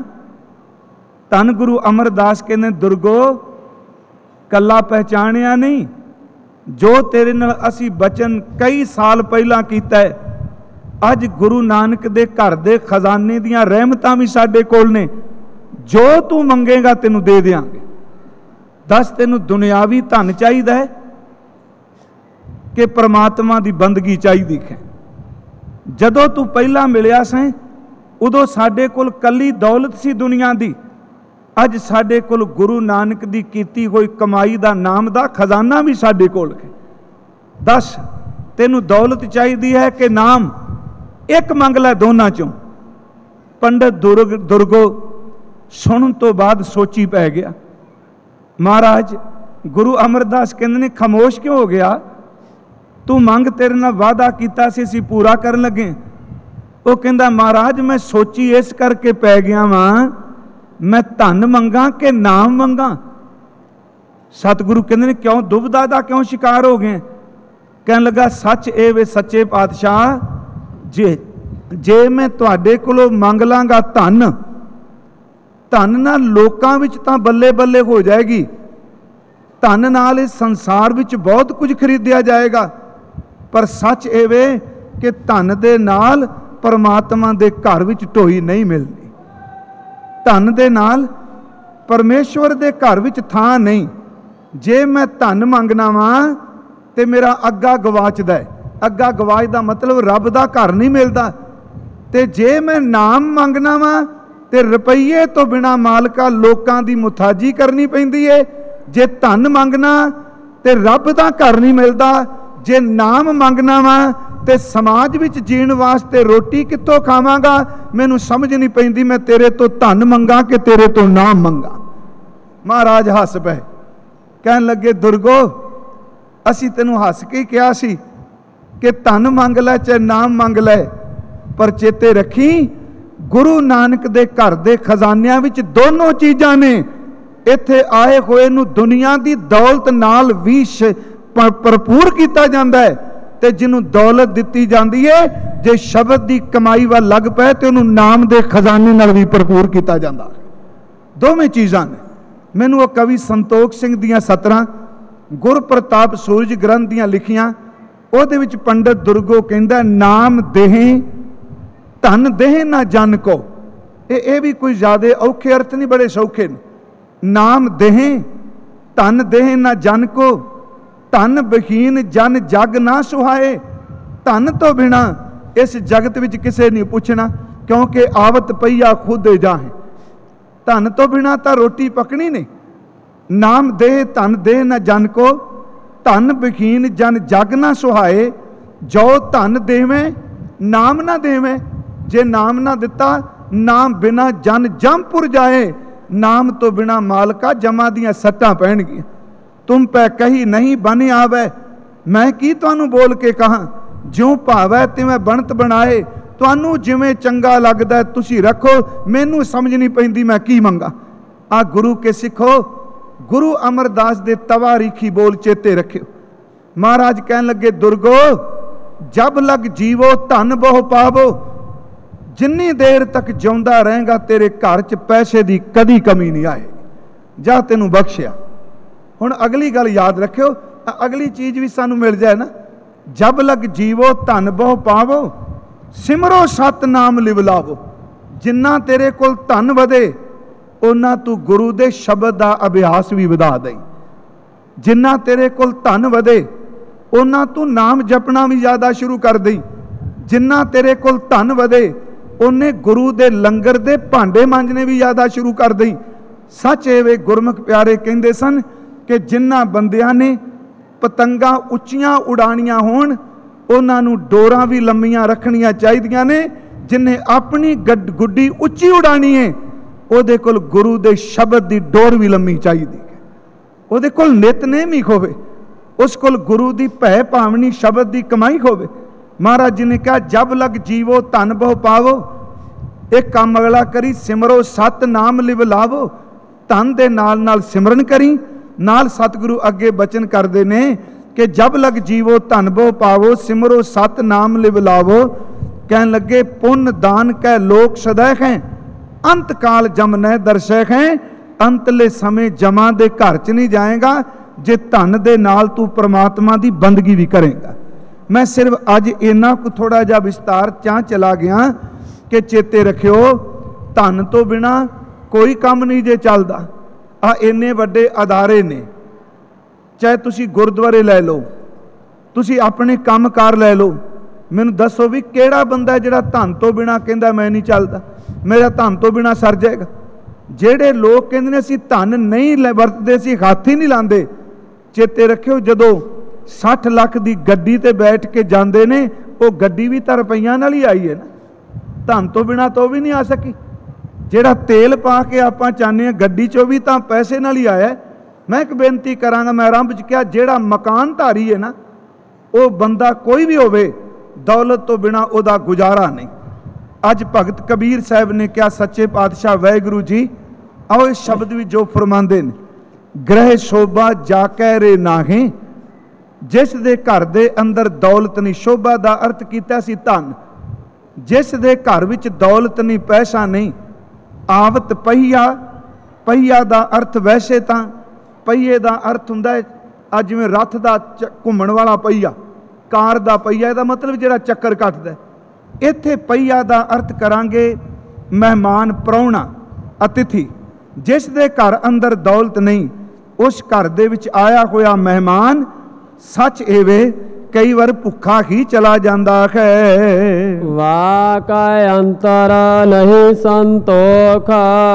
S1: ਧੰਨ ਗੁਰੂ ਅਮਰਦਾਸ ਕਹਿੰਦੇ, ਦੁਰਗੋ ਕੱਲਾ ਪਹਿਚਾਣਿਆ ਨਹੀਂ, ਜੋ ਤੇਰੇ ਨਾਲ ਅਸੀਂ ਬਚਨ ਕਈ ਸਾਲ ਪਹਿਲਾਂ ਕੀਤਾ ਹੈ, ਅੱਜ ਗੁਰੂ ਨਾਨਕ ਦੇ ਘਰ ਦੇ ਖਜ਼ਾਨੇ ਦੀਆਂ ਰਹਿਮਤਾਂ ਵੀ ਸਾਡੇ ਕੋਲ ਨੇ, ਜੋ ਤੂੰ ਮੰਗੇਗਾ ਤੈਨੂੰ ਦੇ ਦਿਆਂਗੇ। ਦੱਸ ਤੈਨੂੰ ਦੁਨਿਆਵੀ ਧਨ ਚਾਹੀਦਾ ਹੈ ਕਿ ਪਰਮਾਤਮਾ ਦੀ ਬੰਦਗੀ ਚਾਹੀਦੀ ਹੈ? ਜਦੋਂ ਤੂੰ ਪਹਿਲਾਂ ਮਿਲਿਆ ਸੈਂ ਉਦੋਂ ਸਾਡੇ ਕੋਲ ਕੱਲੀ ਦੌਲਤ ਸੀ ਦੁਨੀਆ ਦੀ, ਅੱਜ ਸਾਡੇ ਕੋਲ ਗੁਰੂ ਨਾਨਕ ਦੀ ਕੀਤੀ ਹੋਈ ਕਮਾਈ ਦਾ ਨਾਮ ਦਾ ਖਜ਼ਾਨਾ ਵੀ ਸਾਡੇ ਕੋਲ ਹੈ। ਦੱਸ ਤੈਨੂੰ ਦੌਲਤ ਚਾਹੀਦੀ ਹੈ ਕਿ ਨਾਮ? ਇੱਕ ਮੰਗ ਲੈ ਦੋਨਾਂ ਚੋਂ। ਪੰਡਿਤ ਦੁਰਗ ਦੁਰਗੋ ਸੁਣਨ ਤੋਂ ਬਾਅਦ ਸੋਚੀ ਪੈ ਗਿਆ। ਮਹਾਰਾਜ ਗੁਰੂ ਅਮਰਦਾਸ ਕਹਿੰਦੇ ਨੇ, ਖਾਮੋਸ਼ ਕਿਉਂ ਹੋ ਗਿਆ? ਤੂੰ ਮੰਗ, ਤੇਰੇ ਨਾਲ ਵਾਅਦਾ ਕੀਤਾ ਸੀ ਅਸੀਂ ਪੂਰਾ ਕਰਨ ਲੱਗੇ। ਉਹ ਕਹਿੰਦਾ, ਮਹਾਰਾਜ ਮੈਂ ਸੋਚੀ ਇਸ ਕਰਕੇ ਪੈ ਗਿਆ ਵਾਂ, ਮੈਂ ਧਨ ਮੰਗਾ ਕਿ ਨਾਮ ਮੰਗਾ? ਸਤਿਗੁਰੂ ਕਹਿੰਦੇ ਨੇ, ਕਿਉਂ ਦੁਬਦਾ ਦਾ ਕਿਉਂ ਸ਼ਿਕਾਰ ਹੋ ਗਏ? ਕਹਿਣ ਲੱਗਾ, ਸੱਚ ਇਹ ਵੇ ਸੱਚੇ ਪਾਤਸ਼ਾਹ, ਜੇ ਜੇ ਮੈਂ ਤੁਹਾਡੇ ਕੋਲੋਂ ਮੰਗ ਲਾਂਗਾ ਧਨ, ਧਨ ਨਾਲ ਲੋਕਾਂ ਵਿੱਚ ਤਾਂ ਬੱਲੇ ਬੱਲੇ ਹੋ ਜਾਏਗੀ, ਧਨ ਨਾਲ ਇਸ ਸੰਸਾਰ ਵਿੱਚ ਬਹੁਤ ਕੁਝ ਖਰੀਦਿਆ ਜਾਏਗਾ, ਪਰ ਸੱਚ ਇਹ ਵੇ ਕਿ ਧਨ ਦੇ ਨਾਲ ਪਰਮਾਤਮਾ ਦੇ ਘਰ ਵਿੱਚ ਢੋਈ ਨਹੀਂ ਮਿਲਦੀ। ਧਨ ਦੇ ਨਾਲ ਪਰਮੇਸ਼ਵਰ ਦੇ ਘਰ ਵਿੱਚ ਥਾਂ ਨਹੀਂ। ਜੇ ਮੈਂ ਧਨ ਮੰਗਣਾ ਵਾਂ ਤੇ ਮੇਰਾ ਅੱਗਾ ਗਵਾਚਦਾ ਹੈ। ਅੱਗਾ ਗਵਾਚ ਦਾ ਮਤਲਬ ਰੱਬ ਦਾ ਘਰ ਨਹੀਂ ਮਿਲਦਾ। ਤੇ ਜੇ ਮੈਂ ਨਾਮ ਮੰਗਣਾ ਵਾਂ ਤੇ ਰੁਪਈਏ ਤੋਂ ਬਿਨਾ ਮਾਲਕਾ ਲੋਕਾਂ ਦੀ ਮੁਥਾਜੀ ਕਰਨੀ ਪੈਂਦੀ ਏ। ਜੇ ਧਨ ਮੰਗਣਾ ਤੇ ਰੱਬ ਦਾ ਘਰ ਨਹੀਂ ਮਿਲਦਾ। ਜੇ ਨਾਮ ਮੰਗਣਾ ਵਾਂ ਤੇ ਸਮਾਜ ਵਿੱਚ ਜੀਣ ਵਾਸਤੇ ਰੋਟੀ ਕਿੱਥੋਂ ਖਾਵਾਂਗਾ? ਮੈਨੂੰ ਸਮਝ ਨਹੀਂ ਪੈਂਦੀ ਮੈਂ ਤੇਰੇ ਤੋਂ ਧਨ ਮੰਗਾ ਕਿ ਤੇਰੇ ਤੋਂ ਨਾਮ ਮੰਗਾ। ਮਹਾਰਾਜ ਹੱਸ ਪਏ, ਕਹਿਣ ਲੱਗੇ, ਦੁਰਗੋ ਅਸੀਂ ਤੈਨੂੰ ਹੱਸ ਕੇ ਕਿਹਾ ਸੀ ਕਿ ਧਨ ਮੰਗ ਲੈ ਚਾਹੇ ਨਾਮ ਮੰਗ ਲੈ, ਪਰ ਚੇਤੇ ਰੱਖੀ ਗੁਰੂ ਨਾਨਕ ਦੇ ਘਰ ਦੇ ਖਜ਼ਾਨਿਆਂ ਵਿੱਚ ਦੋਨੋਂ ਚੀਜ਼ਾਂ ਨੇ। ਇੱਥੇ ਆਏ ਹੋਏ ਨੂੰ ਦੁਨੀਆ ਦੀ ਦੌਲਤ ਨਾਲ ਵੀ ਭਰਪੂਰ ਕੀਤਾ ਜਾਂਦਾ ਹੈ, ਤੇ ਜਿਹਨੂੰ ਦੌਲਤ ਦਿੱਤੀ ਜਾਂਦੀ ਹੈ ਜੇ ਸ਼ਬਦ ਦੀ ਕਮਾਈ ਵੱਲ ਲੱਗ ਪਏ ਤੇ ਉਹਨੂੰ ਨਾਮ ਦੇ ਖਜ਼ਾਨੇ ਨਾਲ ਵੀ ਭਰਪੂਰ ਕੀਤਾ ਜਾਂਦਾ ਹੈ। ਦੋਵੇਂ ਚੀਜ਼ਾਂ ਨੇ। ਮੈਨੂੰ ਉਹ ਕਵੀ ਸੰਤੋਖ ਸਿੰਘ ਦੀਆਂ ਸਤਰਾਂ ਗੁਰਪ੍ਰਤਾਪ ਸੂਰਜ ਗ੍ਰੰਥ ਦੀਆਂ ਲਿਖੀਆਂ, ਉਹਦੇ ਵਿੱਚ ਪੰਡਿਤ ਦੁਰਗੋ ਕਹਿੰਦਾ, ਨਾਮ ਦੇਹ ਧਨ ਦੇਹ ਨਾ ਜਨ ਕੋ। ਇਹ ਇਹ ਵੀ ਕੋਈ ਜ਼ਿਆਦਾ ਔਖੇ ਅਰਥ ਨਹੀਂ, ਬੜੇ ਸੌਖੇ ਨੇ। ਨਾਮ ਦੇਹ ਧਨ ਦੇਹ ਨਾ ਜਨ ਕੋ, ਧਨ ਬਹੀਨ ਜਨ ਜਗ ਨਾ ਸੁਹਾਏ। ਧਨ ਤੋਂ ਬਿਨਾ ਇਸ ਜਗਤ ਵਿੱਚ ਕਿਸੇ ਨਹੀਂ ਪੁੱਛਣਾ, ਕਿਉਂਕਿ ਆਵਤ ਪਈਆ ਖੁਦ ਜਾਹੇ। ਧਨ ਤੋਂ ਬਿਨਾ ਤਾਂ ਰੋਟੀ ਪਕਣੀ ਨਹੀਂ। ਨਾਮ ਦੇਹ ਧਨ ਦੇਹ ਨਾ ਜਨ ਕੋ, ਧਨ ਬਹੀਨ ਜਨ ਜਗ ਨਾ ਸੁਹਾਏ। ਜੋ ਧਨ ਦੇਵੇਂ ਨਾਮ ਨਾ ਦੇਵੇਂ। ਜੇ ਨਾਮ ਨਾ ਦਿੱਤਾ, ਨਾਮ ਬਿਨਾ ਜਨ ਜੰਮਪੁਰ ਜਾਏ। ਨਾਮ ਤੋਂ ਬਿਨਾ ਮਾਲਕਾ ਜਮਾਂ ਦੀਆਂ ਸੱਟਾਂ ਪੈਣਗੀਆਂ। ਤੁਮ ਪੈ ਕਹੀ ਨਹੀਂ ਬਨ ਆਵੇ, ਮੈਂ ਕੀ ਤੁਹਾਨੂੰ ਬੋਲ ਕੇ ਕਹਾਂ। ਜਿਉਂ ਭਾਵੈ ਤਿਵੇਂ ਬਣਤ ਬਣਾਏ। ਤੁਹਾਨੂੰ ਜਿਵੇਂ ਚੰਗਾ ਲੱਗਦਾ ਤੁਸੀਂ ਰੱਖੋ, ਮੈਨੂੰ ਸਮਝ ਨਹੀਂ ਪੈਂਦੀ ਮੈਂ ਕੀ ਮੰਗਾ। ਆ ਗੁਰੂ ਕੇ ਸਿੱਖੋ। ਗੁਰੂ ਅਮਰਦਾਸ ਦੇ ਤਵਾਰੀਖੀ ਬੋਲ ਚੇਤੇ ਰੱਖਿਓ। ਮਹਾਰਾਜ ਕਹਿਣ ਲੱਗੇ, ਦੁਰਗੋ ਜਬ ਲਗ ਜੀਵੋ ਧਨ ਬਹੁ ਪਾਵੋ। ਜਿੰਨੀ ਦੇਰ ਤੱਕ ਜਿਉਂਦਾ ਰਹੇਗਾ ਤੇਰੇ ਘਰ 'ਚ ਪੈਸੇ ਦੀ ਕਦੀ ਕਮੀ ਨਹੀਂ ਆਏਗੀ। ਜਾ ਤੈਨੂੰ ਬਖਸ਼ਿਆ। ਹੁਣ ਅਗਲੀ ਗੱਲ ਯਾਦ ਰੱਖਿਓ, ਅਗਲੀ ਚੀਜ਼ ਵੀ ਸਾਨੂੰ ਮਿਲ ਜਾਏ ਨਾ। ਜਬ ਲਗ ਜੀਵੋ ਧਨ ਬਹੁ ਪਾਵੋ, ਸਿਮਰੋ ਸਤਨਾਮ ਲਿਵ ਲਾਵੋ। ਜਿੰਨਾ ਤੇਰੇ ਕੋਲ ਧਨ ਵਧੇ ਉਹਨਾਂ ਤੂੰ ਗੁਰੂ ਦੇ ਸ਼ਬਦ ਦਾ ਅਭਿਆਸ ਵੀ ਵਧਾ ਦੇਈ। ਜਿੰਨਾ ਤੇਰੇ ਕੋਲ ਧਨ ਵਧੇ ਉਹਨਾਂ ਤੂੰ ਨਾਮ ਜਪਣਾ ਵੀ ਜ਼ਿਆਦਾ ਸ਼ੁਰੂ ਕਰ ਦੇਈ। ਜਿੰਨਾ ਤੇਰੇ ਕੋਲ ਧਨ ਵਧੇ ਉਹਨੇ ਗੁਰੂ ਦੇ ਲੰਗਰ ਦੇ ਭਾਂਡੇ ਮਾਂਜਣੇ ਵੀ ਜ਼ਿਆਦਾ ਸ਼ੁਰੂ ਕਰ ਦੇਈ। ਸੱਚ ਇਹ ਵੇ, ਗੁਰਮੁਖ ਪਿਆਰੇ ਕਹਿੰਦੇ ਸਨ ਕਿ ਜਿਨ੍ਹਾਂ ਬੰਦਿਆਂ ਨੇ ਪਤੰਗਾਂ ਉੱਚੀਆਂ ਉਡਾਣੀਆਂ ਹੋਣ ਉਹਨਾਂ ਨੂੰ ਡੋਰਾਂ ਵੀ ਲੰਮੀਆਂ ਰੱਖਣੀਆਂ ਚਾਹੀਦੀਆਂ ਨੇ। ਜਿਨੇ ਆਪਣੀ ਗੱਡ ਗੁੱਡੀ ਉੱਚੀ ਉਡਾਣੀ ਹੈ ਉਹਦੇ ਕੋਲ ਗੁਰੂ ਦੇ ਸ਼ਬਦ ਦੀ ਡੋਰ ਵੀ ਲੰਮੀ ਚਾਹੀਦੀ ਹੈ। ਉਹਦੇ ਕੋਲ ਨਿਤਨੇਮ ਹੀ ਹੋਵੇ, ਉਸ ਕੋਲ ਗੁਰੂ ਦੀ ਭੈ ਭਾਵਨੀ ਸ਼ਬਦ ਦੀ ਕਮਾਈ ਹੋਵੇ। ਮਹਾਰਾਜ ਜੀ ਨੇ ਕਿਹਾ, ਜਬ ਲਗ ਜੀਵੋ ਧਨ ਬਹੁ ਪਾਵੋ। ਇਹ ਕੰਮ ਅਗਲਾ ਕਰੀ, ਸਿਮਰੋ ਸਤ ਨਾਮ ਲਿਵ ਲਾਵੋ। ਧਨ ਦੇ ਨਾਲ ਨਾਲ ਸਿਮਰਨ ਕਰੀ। ਨਾਲ ਸਤਿਗੁਰੂ ਅੱਗੇ ਬਚਨ ਕਰਦੇ ਨੇ ਕਿ ਜਬ ਲਗ ਜੀਵੋ ਧਨ ਬਹੁ ਪਾਵੋ, ਸਿਮਰੋ ਸਤ ਨਾਮ ਲਿਵ ਲਾਵੋ। ਕਹਿਣ ਲੱਗੇ, ਪੁੰਨ ਦਾਨ ਕੈ ਲੋਕ ਸਦੈ ਹੈ, ਅੰਤ ਕਾਲ ਜਮਨੈ ਦਰਸ਼ੈ ਹੈ। ਅੰਤਲੇ ਸਮੇਂ ਜਮਾਂ ਦੇ ਘਰ 'ਚ ਨਹੀਂ ਜਾਏਗਾ ਜੇ ਧਨ ਦੇ ਨਾਲ ਤੂੰ ਪ੍ਰਮਾਤਮਾ ਦੀ ਬੰਦਗੀ ਵੀ ਕਰੇਗਾ। ਮੈਂ ਸਿਰਫ ਅੱਜ ਇੰਨਾ ਕੁ ਥੋੜਾ ਜਿਹਾ ਵਿਸਤਾਰ ਚਾਹ ਚਲਾ ਗਿਆ ਕਿ ਚੇਤੇ ਰੱਖਿਓ, ਧਨ ਤੋਂ ਬਿਨਾ ਕੋਈ ਕੰਮ ਨਹੀਂ ਜੇ ਚੱਲਦਾ। ਆ ਇੰਨੇ ਵੱਡੇ ਅਦਾਰੇ ਨੇ, ਚਾਹੇ ਤੁਸੀਂ ਗੁਰਦੁਆਰੇ ਲੈ ਲਓ, ਤੁਸੀਂ ਆਪਣੇ ਕੰਮਕਾਰ ਲੈ ਲਓ। ਮੈਨੂੰ ਦੱਸੋ ਵੀ ਕਿਹੜਾ ਬੰਦਾ ਜਿਹੜਾ ਧਨ ਤੋਂ ਬਿਨਾ ਕਹਿੰਦਾ ਮੈਂ ਨਹੀਂ ਚੱਲਦਾ, ਮੇਰਾ ਧਨ ਤੋਂ ਬਿਨਾ ਸਰ ਜਾਏਗਾ। ਜਿਹੜੇ ਲੋਕ ਕਹਿੰਦੇ ਨੇ ਅਸੀਂ ਧਨ ਨਹੀਂ ਲੈ ਵਰਤਦੇ, ਅਸੀਂ ਹੱਥ ਹੀ ਨਹੀਂ ਲਾਉਂਦੇ, ਚੇਤੇ ਰੱਖਿਓ ਜਦੋਂ ਸੱਠ ਲੱਖ ਦੀ ਗੱਡੀ ਤੇ ਬੈਠ ਕੇ ਜਾਂਦੇ ਨੇ ਉਹ ਗੱਡੀ ਵੀ ਤਾਂ ਰੁਪਈਆਂ ਨਾਲ ਹੀ ਆਈ ਹੈ ਨਾ, ਧਨ ਤੋਂ ਬਿਨਾ ਤਾਂ ਉਹ ਵੀ ਨਹੀਂ ਆ ਸਕੀ। ਜਿਹੜਾ ਤੇਲ ਪਾ ਕੇ ਆਪਾਂ ਚਾਹੁੰਦੇ ਹਾਂ ਗੱਡੀ 'ਚੋਂ ਵੀ ਤਾਂ ਪੈਸੇ ਨਾਲ ਹੀ ਆਇਆ। ਮੈਂ ਇੱਕ ਬੇਨਤੀ ਕਰਾਂਗਾ, ਮੈਂ ਆਰੰਭ 'ਚ ਕਿਹਾ ਜਿਹੜਾ ਮਕਾਨ ਧਾਰੀ ਹੈ ਨਾ ਉਹ ਬੰਦਾ ਕੋਈ ਵੀ ਹੋਵੇ ਦੌਲਤ ਤੋਂ ਬਿਨਾ ਉਹਦਾ ਗੁਜ਼ਾਰਾ ਨਹੀਂ। ਅੱਜ ਭਗਤ ਕਬੀਰ ਸਾਹਿਬ ਨੇ ਕਿਹਾ, ਸੱਚੇ ਪਾਤਸ਼ਾਹ ਵਾਹਿਗੁਰੂ ਜੀ ਆਓ ਇਸ ਸ਼ਬਦ ਵੀ ਜੋ ਫਰਮਾਉਂਦੇ ਨੇ, ਗ੍ਰਹਿ ਸ਼ੋਭਾ ਜਾ ਕਹਿ ਰੇ ਨਾਹੀਂ। ਜਿਸ ਦੇ ਘਰ ਦੇ ਅੰਦਰ ਦੌਲਤ ਨਹੀਂ, ਸ਼ੋਭਾ ਦਾ ਅਰਥ ਕੀਤਾ ਸੀ ਧਨ। ਜਿਸ ਦੇ ਘਰ ਵਿੱਚ ਦੌਲਤ ਨਹੀਂ, ਪੈਸਾ ਨਹੀਂ, ਆਵਤ ਪਹੀਆ। ਪਹੀਆ ਦਾ ਅਰਥ ਵੈਸੇ ਤਾਂ ਪਹੀਏ ਦਾ ਅਰਥ ਹੁੰਦਾ ਹੈ ਅੱਜ ਜਿਵੇਂ ਰੱਥ ਦਾ ਘੁੰਮਣ ਵਾਲਾ ਪਹੀਆ, ਕਾਰ ਦਾ ਪਹੀਆ, ਇਹਦਾ ਮਤਲਬ ਜਿਹੜਾ ਚੱਕਰ ਕੱਟਦਾ। ਇੱਥੇ ਪਹੀਆ ਦਾ ਅਰਥ ਕਰਾਂਗੇ ਮਹਿਮਾਨ, ਪ੍ਰਾਹੁਣਾ, ਅਤਿਥੀ। ਜਿਸ ਦੇ ਘਰ ਅੰਦਰ ਦੌਲਤ ਨਹੀਂ ਉਸ ਘਰ ਦੇ ਵਿੱਚ ਆਇਆ ਹੋਇਆ ਮਹਿਮਾਨ ਸੱਚ ਏਵੇ ਕਈ ਵਾਰ ਭੁੱਖਾ ਹੀ ਚਲਾ ਜਾਂਦਾ ਹੈ।
S2: ਵਾਕੈ ਅੰਤਰ ਨਹੀਂ ਸੰਤੋਖ।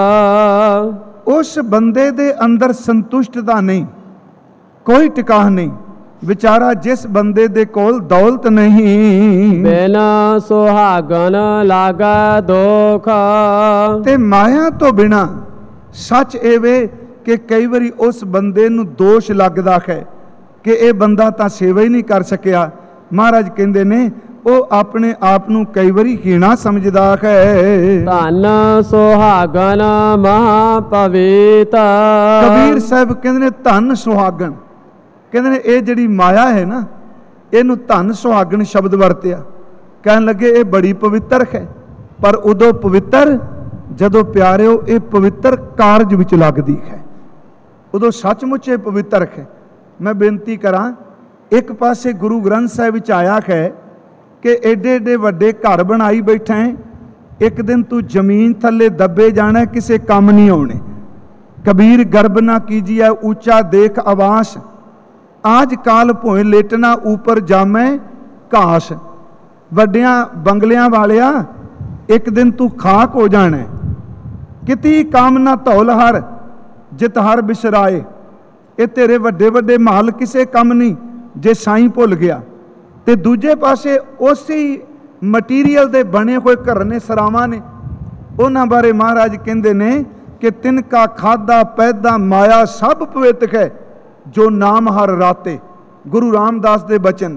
S1: ਉਸ ਬੰਦੇ ਦੇ ਅੰਦਰ ਸੰਤੁਸ਼ਟਤਾ ਨਹੀਂ, ਕੋਈ ਟਿਕਾਹ ਨਹੀਂ। ਵਿਚਾਰਾ ਜਿਸ ਬੰਦੇ ਦੇ ਕੋਲ ਦੌਲਤ ਨਹੀਂ,
S2: ਬਿਨਾ ਸੁਹਾਗਨ ਲਾਗਾ ਦੋਖ।
S1: ਤੇ ਮਾਇਆ ਤੋਂ ਬਿਨਾ ਸੱਚ ਏਵੇ ਕਿ ਕਈ ਵਾਰੀ ਉਸ ਬੰਦੇ ਨੂੰ ਦੋਸ਼ ਲੱਗਦਾ ਹੈ ਕਿ ਇਹ ਬੰਦਾ ਤਾਂ ਸੇਵਾ ਹੀ ਨਹੀਂ ਕਰ ਸਕਿਆ। ਮਹਾਰਾਜ ਕਹਿੰਦੇ ਨੇ ਉਹ ਆਪਣੇ ਆਪ ਨੂੰ ਕਈ ਵਾਰੀ ਹੀਣਾ ਸਮਝਦਾ ਹੈ।
S2: ਧਨ ਸੁਹਾਗਨ ਮਹਾ ਪਵਿੱਤ।
S1: ਕਬੀਰ ਸਾਹਿਬ ਕਹਿੰਦੇ ਨੇ ਧਨ ਸੁਹਾਗਨ, ਕਹਿੰਦੇ ਨੇ ਇਹ ਜਿਹੜੀ ਮਾਇਆ ਹੈ ਨਾ ਇਹਨੂੰ ਧਨ ਸੁਹਾਗਨ ਸ਼ਬਦ ਵਰਤਿਆ। ਕਹਿਣ ਲੱਗੇ ਇਹ ਬੜੀ ਪਵਿੱਤਰ ਹੈ, ਪਰ ਉਦੋਂ ਪਵਿੱਤਰ ਜਦੋਂ ਪਿਆਰਿਓ ਇਹ ਪਵਿੱਤਰ ਕਾਰਜ ਵਿੱਚ ਲੱਗਦੀ ਹੈ, ਉਦੋਂ ਸੱਚਮੁੱਚ ਇਹ ਪਵਿੱਤਰ ਹੈ। ਮੈਂ ਬੇਨਤੀ ਕਰਾਂ, ਇੱਕ ਪਾਸੇ ਗੁਰੂ ਗ੍ਰੰਥ ਸਾਹਿਬ ਵਿੱਚ ਆਇਆ ਹੈ ਕਿ ਏਡੇ ਏਡੇ ਵੱਡੇ ਘਰ ਬਣਾਈ ਬੈਠਾ ਹੈ, ਇੱਕ ਦਿਨ ਤੂੰ ਜ਼ਮੀਨ ਥੱਲੇ ਦੱਬੇ ਜਾਣਾ, ਕਿਸੇ ਕੰਮ ਨਹੀਂ ਆਉਣੇ। ਕਬੀਰ ਗਰਬ ਨਾ ਕੀਜੀਐ ਉੱਚਾ ਦੇਖ ਆਵਾਸ, ਆਜ ਕਾਲ ਭੋਏ ਲੇਟਣਾ ਉੱਪਰ ਜਾਮੈ ਘਾਸ। ਵੱਡਿਆਂ ਬੰਗਲਿਆਂ ਵਾਲਿਆ ਇੱਕ ਦਿਨ ਤੂੰ ਖਾਕ ਹੋ ਜਾਣਾ। ਕਿਤੀ ਕਾਮ ਨਾ ਧੌਲ ਹਰ ਜਿਤ ਹਰ ਬਿਸਰਾਏ। ਇਹ ਤੇਰੇ ਵੱਡੇ ਵੱਡੇ ਮਹਲ ਕਿਸੇ ਕੰਮ ਨਹੀਂ ਜੇ ਸਾਈਂ ਭੁੱਲ ਗਿਆ। ਤੇ ਦੂਜੇ ਪਾਸੇ ਉਸੇ ਮਟੀਰੀਅਲ ਦੇ ਬਣੇ ਹੋਏ ਘਰਨੇ ਸਰਾਵਾਂ ਨੇ, ਉਹਨਾਂ ਬਾਰੇ ਮਹਾਰਾਜ ਕਹਿੰਦੇ ਨੇ ਕਿ ਤਿਨਕਾ ਖਾਦਾ ਪੈਦਾ ਮਾਇਆ ਸਭ ਪਵਿੱਤ ਹੈ ਜੋ ਨਾਮ ਹਰ ਰਾਤੇ। ਗੁਰੂ ਰਾਮਦਾਸ ਦੇ ਬਚਨ।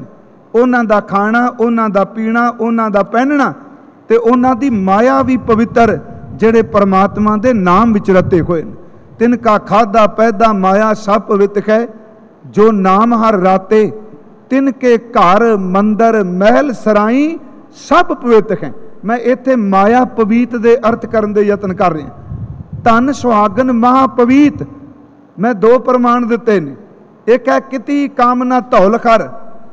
S1: ਉਹਨਾਂ ਦਾ ਖਾਣਾ, ਉਹਨਾਂ ਦਾ ਪੀਣਾ, ਉਹਨਾਂ ਦਾ ਪਹਿਨਣਾ ਤੇ ਉਹਨਾਂ ਦੀ ਮਾਇਆ ਵੀ ਪਵਿੱਤਰ, ਜਿਹੜੇ ਪਰਮਾਤਮਾ ਦੇ ਨਾਮ ਵਿੱਚ ਰਤੇ ਹੋਏ ਨੇ। ਤਿਨ ਕਾ ਖਾਦਾ ਪੈਦਾ ਮਾਇਆ ਸਭ ਪਵਿੱਤ ਹੈ, ਜੋ ਨਾਮ ਹਰ ਰਾਤੇ ਤਿਨ ਕੇ ਘਰ ਮੰਦਰ ਮਹਿਲ ਸਰਾਈ ਸਭ ਪਵਿੱਤ ਹੈ। ਮੈਂ ਇੱਥੇ ਮਾਇਆ ਪਵੀਤ ਦੇ ਅਰਥ ਕਰਨ ਦੇ ਯਤਨ ਕਰ ਰਿਹਾ। ਧਨ ਸੁਹਾਗਨ ਮਹਾਪਵੀਤ, ਮੈਂ ਦੋ ਪ੍ਰਮਾਣ ਦਿੱਤੇ ਨੇ। ਇੱਕ ਹੈ ਕਿਤੀ ਕਾਮਨਾ ਧੌਲ ਕਰ,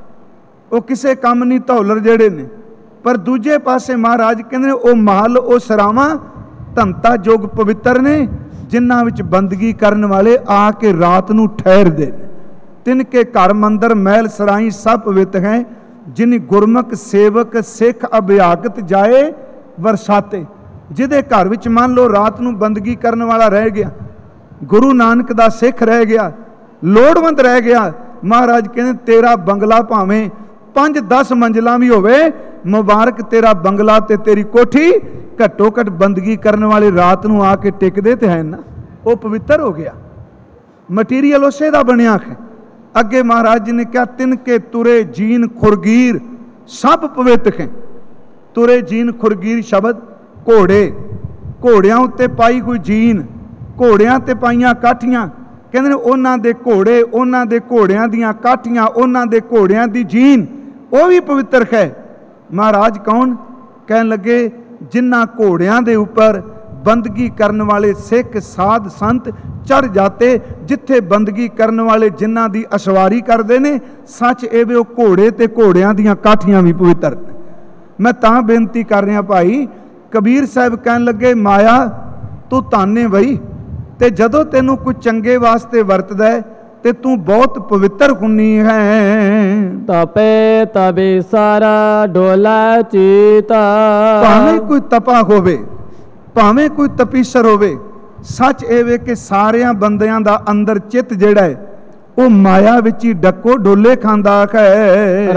S1: ਉਹ ਕਿਸੇ ਕੰਮ ਨਹੀਂ ਧੌਲਰ ਜਿਹੜੇ ਨੇ। ਪਰ ਦੂਜੇ ਪਾਸੇ ਮਹਾਰਾਜ ਕਹਿੰਦੇ ਨੇ ਉਹ ਮਹਲ, ਉਹ ਸਰਾਵਾਂ ਧੰਤਾ ਯੋਗ ਪਵਿੱਤਰ ਨੇ, ਜਿਨ੍ਹਾਂ ਵਿੱਚ ਬੰਦਗੀ ਕਰਨ ਵਾਲੇ ਆ ਕੇ ਰਾਤ ਨੂੰ ਠਹਿਰਦੇ ਨੇ। ਤਿਨ ਕੇ ਘਰ ਮੰਦਰ ਮਹਿਲ ਸਰਾਈ ਸਭ ਪਵਿੱਤ ਹੈ, ਜਿਨ ਗੁਰਮੁਖ ਸੇਵਕ ਸਿੱਖ ਅਭਿਆਗਤ ਜਾਏ ਵਰਸਾਤੇ। ਜਿਹਦੇ ਘਰ ਵਿੱਚ ਮੰਨ ਲਓ ਰਾਤ ਨੂੰ ਬੰਦਗੀ ਕਰਨ ਵਾਲਾ ਰਹਿ ਗਿਆ, ਗੁਰੂ ਨਾਨਕ ਦਾ ਸਿੱਖ ਰਹਿ ਗਿਆ, ਲੋੜਵੰਦ ਰਹਿ ਗਿਆ, ਮਹਾਰਾਜ ਕਹਿੰਦੇ ਤੇਰਾ ਬੰਗਲਾ ਭਾਵੇਂ ਪੰਜ ਦਸ ਮੰਜ਼ਲਾਂ ਵੀ ਹੋਵੇ, ਮੁਬਾਰਕ ਤੇਰਾ ਬੰਗਲਾ ਤੇ ਤੇਰੀ ਕੋਠੀ, ਘੱਟੋ ਘੱਟ ਬੰਦਗੀ ਕਰਨ ਵਾਲੇ ਰਾਤ ਨੂੰ ਆ ਕੇ ਟਿਕਦੇ ਤੇ ਹੈ ਨਾ, ਉਹ ਪਵਿੱਤਰ ਹੋ ਗਿਆ। ਮਟੀਰੀਅਲ ਉਸੇ ਦਾ ਬਣਿਆ ਹੈ। ਅੱਗੇ ਮਹਾਰਾਜ ਜੀ ਨੇ ਕਿਹਾ ਤਿਨ ਕੇ ਤੁਰੇ ਜੀਨ ਖੁਰਗੀਰ ਸਭ ਪਵਿੱਤ ਹੈ। ਤੁਰੇ ਜੀਨ ਖੁਰਗੀਰ ਸ਼ਬਦ ਘੋੜੇ, ਘੋੜਿਆਂ ਉੱਤੇ ਪਾਈ ਕੋਈ ਜੀਨ, ਘੋੜਿਆਂ ਤੇ ਪਾਈਆਂ ਕਾਠੀਆਂ, ਕਹਿੰਦੇ ਨੇ ਉਹਨਾਂ ਦੇ ਘੋੜੇ, ਉਹਨਾਂ ਦੇ ਘੋੜਿਆਂ ਦੀਆਂ ਕਾਠੀਆਂ, ਉਹਨਾਂ ਦੇ ਘੋੜਿਆਂ ਦੀ ਜੀਨ, ਉਹ ਵੀ ਪਵਿੱਤਰ ਹੈ। ਮਹਾਰਾਜ ਕੌਣ? ਕਹਿਣ ਲੱਗੇ ਜਿਨ੍ਹਾਂ ਘੋੜਿਆਂ ਦੇ ਉੱਪਰ ਬੰਦਗੀ ਕਰਨ ਵਾਲੇ ਸਿੱਖ ਸਾਧ ਸੰਤ ਚੜ ਜਾਤੇ, ਜਿੱਥੇ ਬੰਦਗੀ ਕਰਨ ਵਾਲੇ ਜਿਨ੍ਹਾਂ ਦੀ ਅਸਵਾਰੀ ਕਰਦੇ ਨੇ, ਸੱਚ ਇਹ ਵੀ ਉਹ ਘੋੜੇ ਤੇ ਘੋੜਿਆਂ ਦੀਆਂ ਕਾਠੀਆਂ ਵੀ ਪਵਿੱਤਰ ਨੇ। ਮੈਂ ਤਾਂ ਬੇਨਤੀ ਕਰ ਰਿਹਾ ਭਾਈ, ਕਬੀਰ ਸਾਹਿਬ ਕਹਿਣ ਲੱਗੇ ਮਾਇਆ ਤੂੰ ਤਾਨੇ ਬਈ, ਤੇ ਜਦੋਂ ਤੈਨੂੰ ਕੋਈ ਚੰਗੇ ਵਾਸਤੇ ਵਰਤਦਾ ਹੈ ਤੇ ਤੂੰ ਬਹੁਤ ਪਵਿੱਤਰ ਹੁੰਨੀ ਹੈ।
S2: ਤਪੇ ਤਬੇ ਸਾਰਾ ਡੋਲਾ ਚੀਤਾ,
S1: ਭਾਵੇਂ ਕੋਈ ਤਪਾ ਹੋਵੇ, ਭਾਵੇਂ ਕੋਈ ਤਪੀਸਰ ਹੋਵੇ, ਸੱਚ ਇਹ ਵੇ ਕਿ ਸਾਰਿਆਂ ਬੰਦਿਆਂ ਦਾ ਅੰਦਰ ਚਿੱਤ ਜਿਹੜਾ ਹੈ ਉਹ ਮਾਇਆ ਵਿੱਚ ਹੀ ਡੱਕੋ ਡੋਲੇ ਖਾਂਦਾ ਹੈ।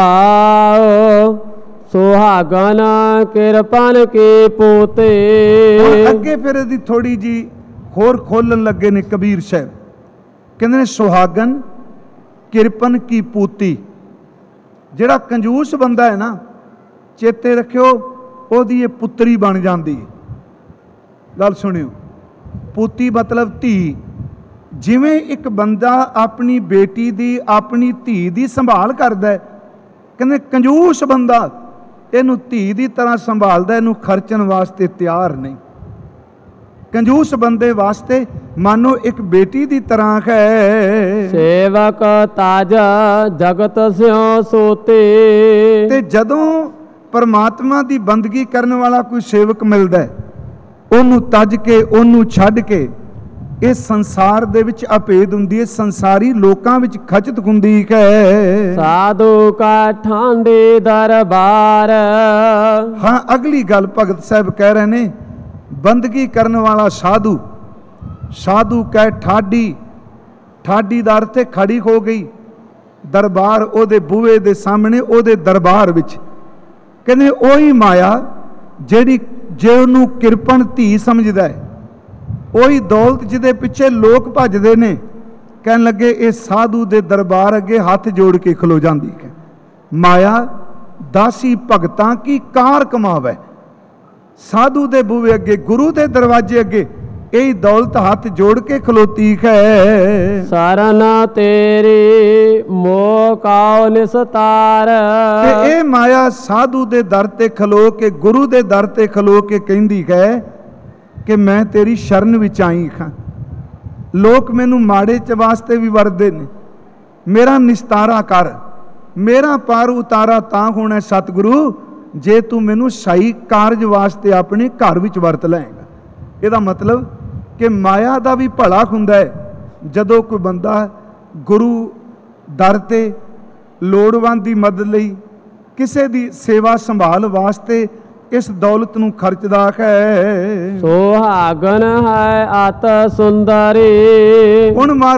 S2: ਰਹਾਉ ਸੁਹਾਗਨ ਕਿਰਪਨ ਕੀ ਪੋਤੇ।
S1: ਅੱਗੇ ਫਿਰ ਇਹਦੀ ਥੋੜੀ ਜੀ ਹੋਰ ਖੋਲਣ ਲੱਗੇ ਨੇ ਕਬੀਰ ਸਾਹਿਬ, ਕਹਿੰਦੇ ਨੇ ਸੁਹਾਗਨ ਕਿਰਪਨ ਕੀ ਪੂਤੀ। ਜਿਹੜਾ ਕੰਜੂਸ ਬੰਦਾ ਹੈ ਨਾ, ਚੇਤੇ ਰੱਖਿਓ ਉਹਦੀ ਇਹ ਪੁੱਤਰੀ ਬਣ ਜਾਂਦੀ ਹੈ। ਗੱਲ ਸੁਣਿਓ, ਪੂਤੀ ਮਤਲਬ ਧੀ। ਜਿਵੇਂ ਇੱਕ ਬੰਦਾ ਆਪਣੀ ਬੇਟੀ ਦੀ, ਆਪਣੀ ਧੀ ਦੀ ਸੰਭਾਲ ਕਰਦਾ ਹੈ, ਕਹਿੰਦੇ ਕੰਜੂਸ ਬੰਦਾ ਇਹਨੂੰ ਧੀ ਦੀ ਤਰ੍ਹਾਂ ਸੰਭਾਲਦਾ, ਇਹਨੂੰ ਖਰਚਣ ਵਾਸਤੇ ਤਿਆਰ ਨਹੀਂ। ਕੰਜੂਸ ਬੰਦੇ ਵਾਸਤੇ ਮਾਨੋ ਇੱਕ ਬੇਟੀ ਦੀ ਤਰ੍ਹਾਂ ਹੈ।
S2: ਸੇਵਕ ਤਾਜ ਜਗਤ ਸਿਓ ਸੋਤੇ।
S1: ਤੇ ਜਦੋਂ ਪਰਮਾਤਮਾ ਦੀ ਬੰਦਗੀ ਕਰਨ ਵਾਲਾ ਕੋਈ ਸੇਵਕ ਮਿਲਦਾ ਹੈ, ਉਹਨੂੰ ਤਜ ਕੇ, ਉਹਨੂੰ ਛੱਡ ਕੇ ਇਸ ਸੰਸਾਰ ਦੇ ਵਿੱਚ ਅਭੇਦ ਹੁੰਦੀ ਹੈ, ਸੰਸਾਰੀ ਲੋਕਾਂ ਵਿੱਚ ਖਚਤ ਹੁੰਦੀ ਹੈ।
S2: ਸਾਧੂ ਕਾ ਠਾਂਡੇ ਦਰਬਾਰ।
S1: ਹਾਂ, ਅਗਲੀ ਗੱਲ ਭਗਤ ਸਾਹਿਬ ਕਹਿ ਰਹੇ ਨੇ, ਬੰਦਗੀ ਕਰਨ ਵਾਲਾ ਸਾਧੂ, ਸਾਧੂ ਕਹਿ ਠਾਡੀ, ਠਾਡੀ ਦਾ ਅਰਥ ਹੈ ਖੜੀ ਹੋ ਗਈ, ਦਰਬਾਰ ਉਹਦੇ ਬੂਹੇ ਦੇ ਸਾਹਮਣੇ, ਉਹਦੇ ਦਰਬਾਰ ਵਿੱਚ। ਕਹਿੰਦੇ ਉਹੀ ਮਾਇਆ ਜਿਹੜੀ ਜੇ ਉਹਨੂੰ ਕਿਰਪਨ ਧੀ ਸਮਝਦਾ ਹੈ, ਉਹੀ ਦੌਲਤ ਜਿਹਦੇ ਪਿੱਛੇ ਲੋਕ ਭੱਜਦੇ ਨੇ, ਕਹਿਣ ਲੱਗੇ ਇਹ ਸਾਧੂ ਦੇ ਦਰਬਾਰ ਅੱਗੇ ਹੱਥ ਜੋੜ ਕੇ ਖਲੋ ਜਾਂਦੀ ਹੈ। ਮਾਇਆ ਦਾਸੀ ਭਗਤਾਂ ਕੀ ਕਾਰ ਕਮਾਵੇ। ਸਾਧੂ ਦੇ ਬੂਹੇ ਅੱਗੇ, ਗੁਰੂ ਦੇ ਦਰਵਾਜ਼ੇ ਅੱਗੇ ਇਹ ਦੌਲਤ ਹੱਥ ਜੋੜ ਕੇ ਖਲੋਤੀ ਹੈ।
S2: ਸਰਨ ਤੇਰੀ ਮੋਹ ਕਾਉ ਨਿਸਤਾਰ।
S1: ਤੇ ਇਹ ਮਾਇਆ ਸਾਧੂ ਦੇ ਦਰ ਤੇ ਖਲੋ ਕੇ, ਗੁਰੂ ਦੇ ਦਰ ਤੇ ਖਲੋ ਕੇ ਕਹਿੰਦੀ ਹੈ ਕਿ ਮੈਂ ਤੇਰੀ ਸ਼ਰਨ ਵਿੱਚ ਆਈ ਹਾਂ। ਲੋਕ ਮੈਨੂੰ ਮਾੜੇ ਚ ਵਾਸਤੇ ਵੀ ਵਰਦੇ ਨੇ, ਮੇਰਾ ਨਿਸਤਾਰਾ ਕਰ, ਮੇਰਾ ਪਾਰ ਉਤਾਰਾ ਤਾਂ ਹੋਣਾ ਸਤਿਗੁਰੂ ਜੇ ਤੂੰ ਮੈਨੂੰ ਸਹੀ ਕਾਰਜ ਵਾਸਤੇ ਆਪਣੇ ਘਰ ਵਿੱਚ ਵਰਤ ਲਏਗਾ। ਇਹਦਾ ਮਤਲਬ ਕਿ ਮਾਇਆ ਦਾ ਵੀ ਭਲਾ ਹੁੰਦਾ ਹੈ ਜਦੋਂ ਕੋਈ ਬੰਦਾ ਗੁਰੂ ਦਰ ਤੇ ਲੋੜਵੰਦ ਦੀ ਮਦਦ ਲਈ, ਕਿਸੇ ਦੀ ਸੇਵਾ ਸੰਭਾਲ ਵਾਸਤੇ ਇਸ ਦੌਲਤ ਨੂੰ ਖਰਚਦਾ ਹੈ।
S2: ਸੁਹਾਗਨ ਹੈ ਅਤ ਸੁੰਦਰੀ।
S1: ਹੁਣ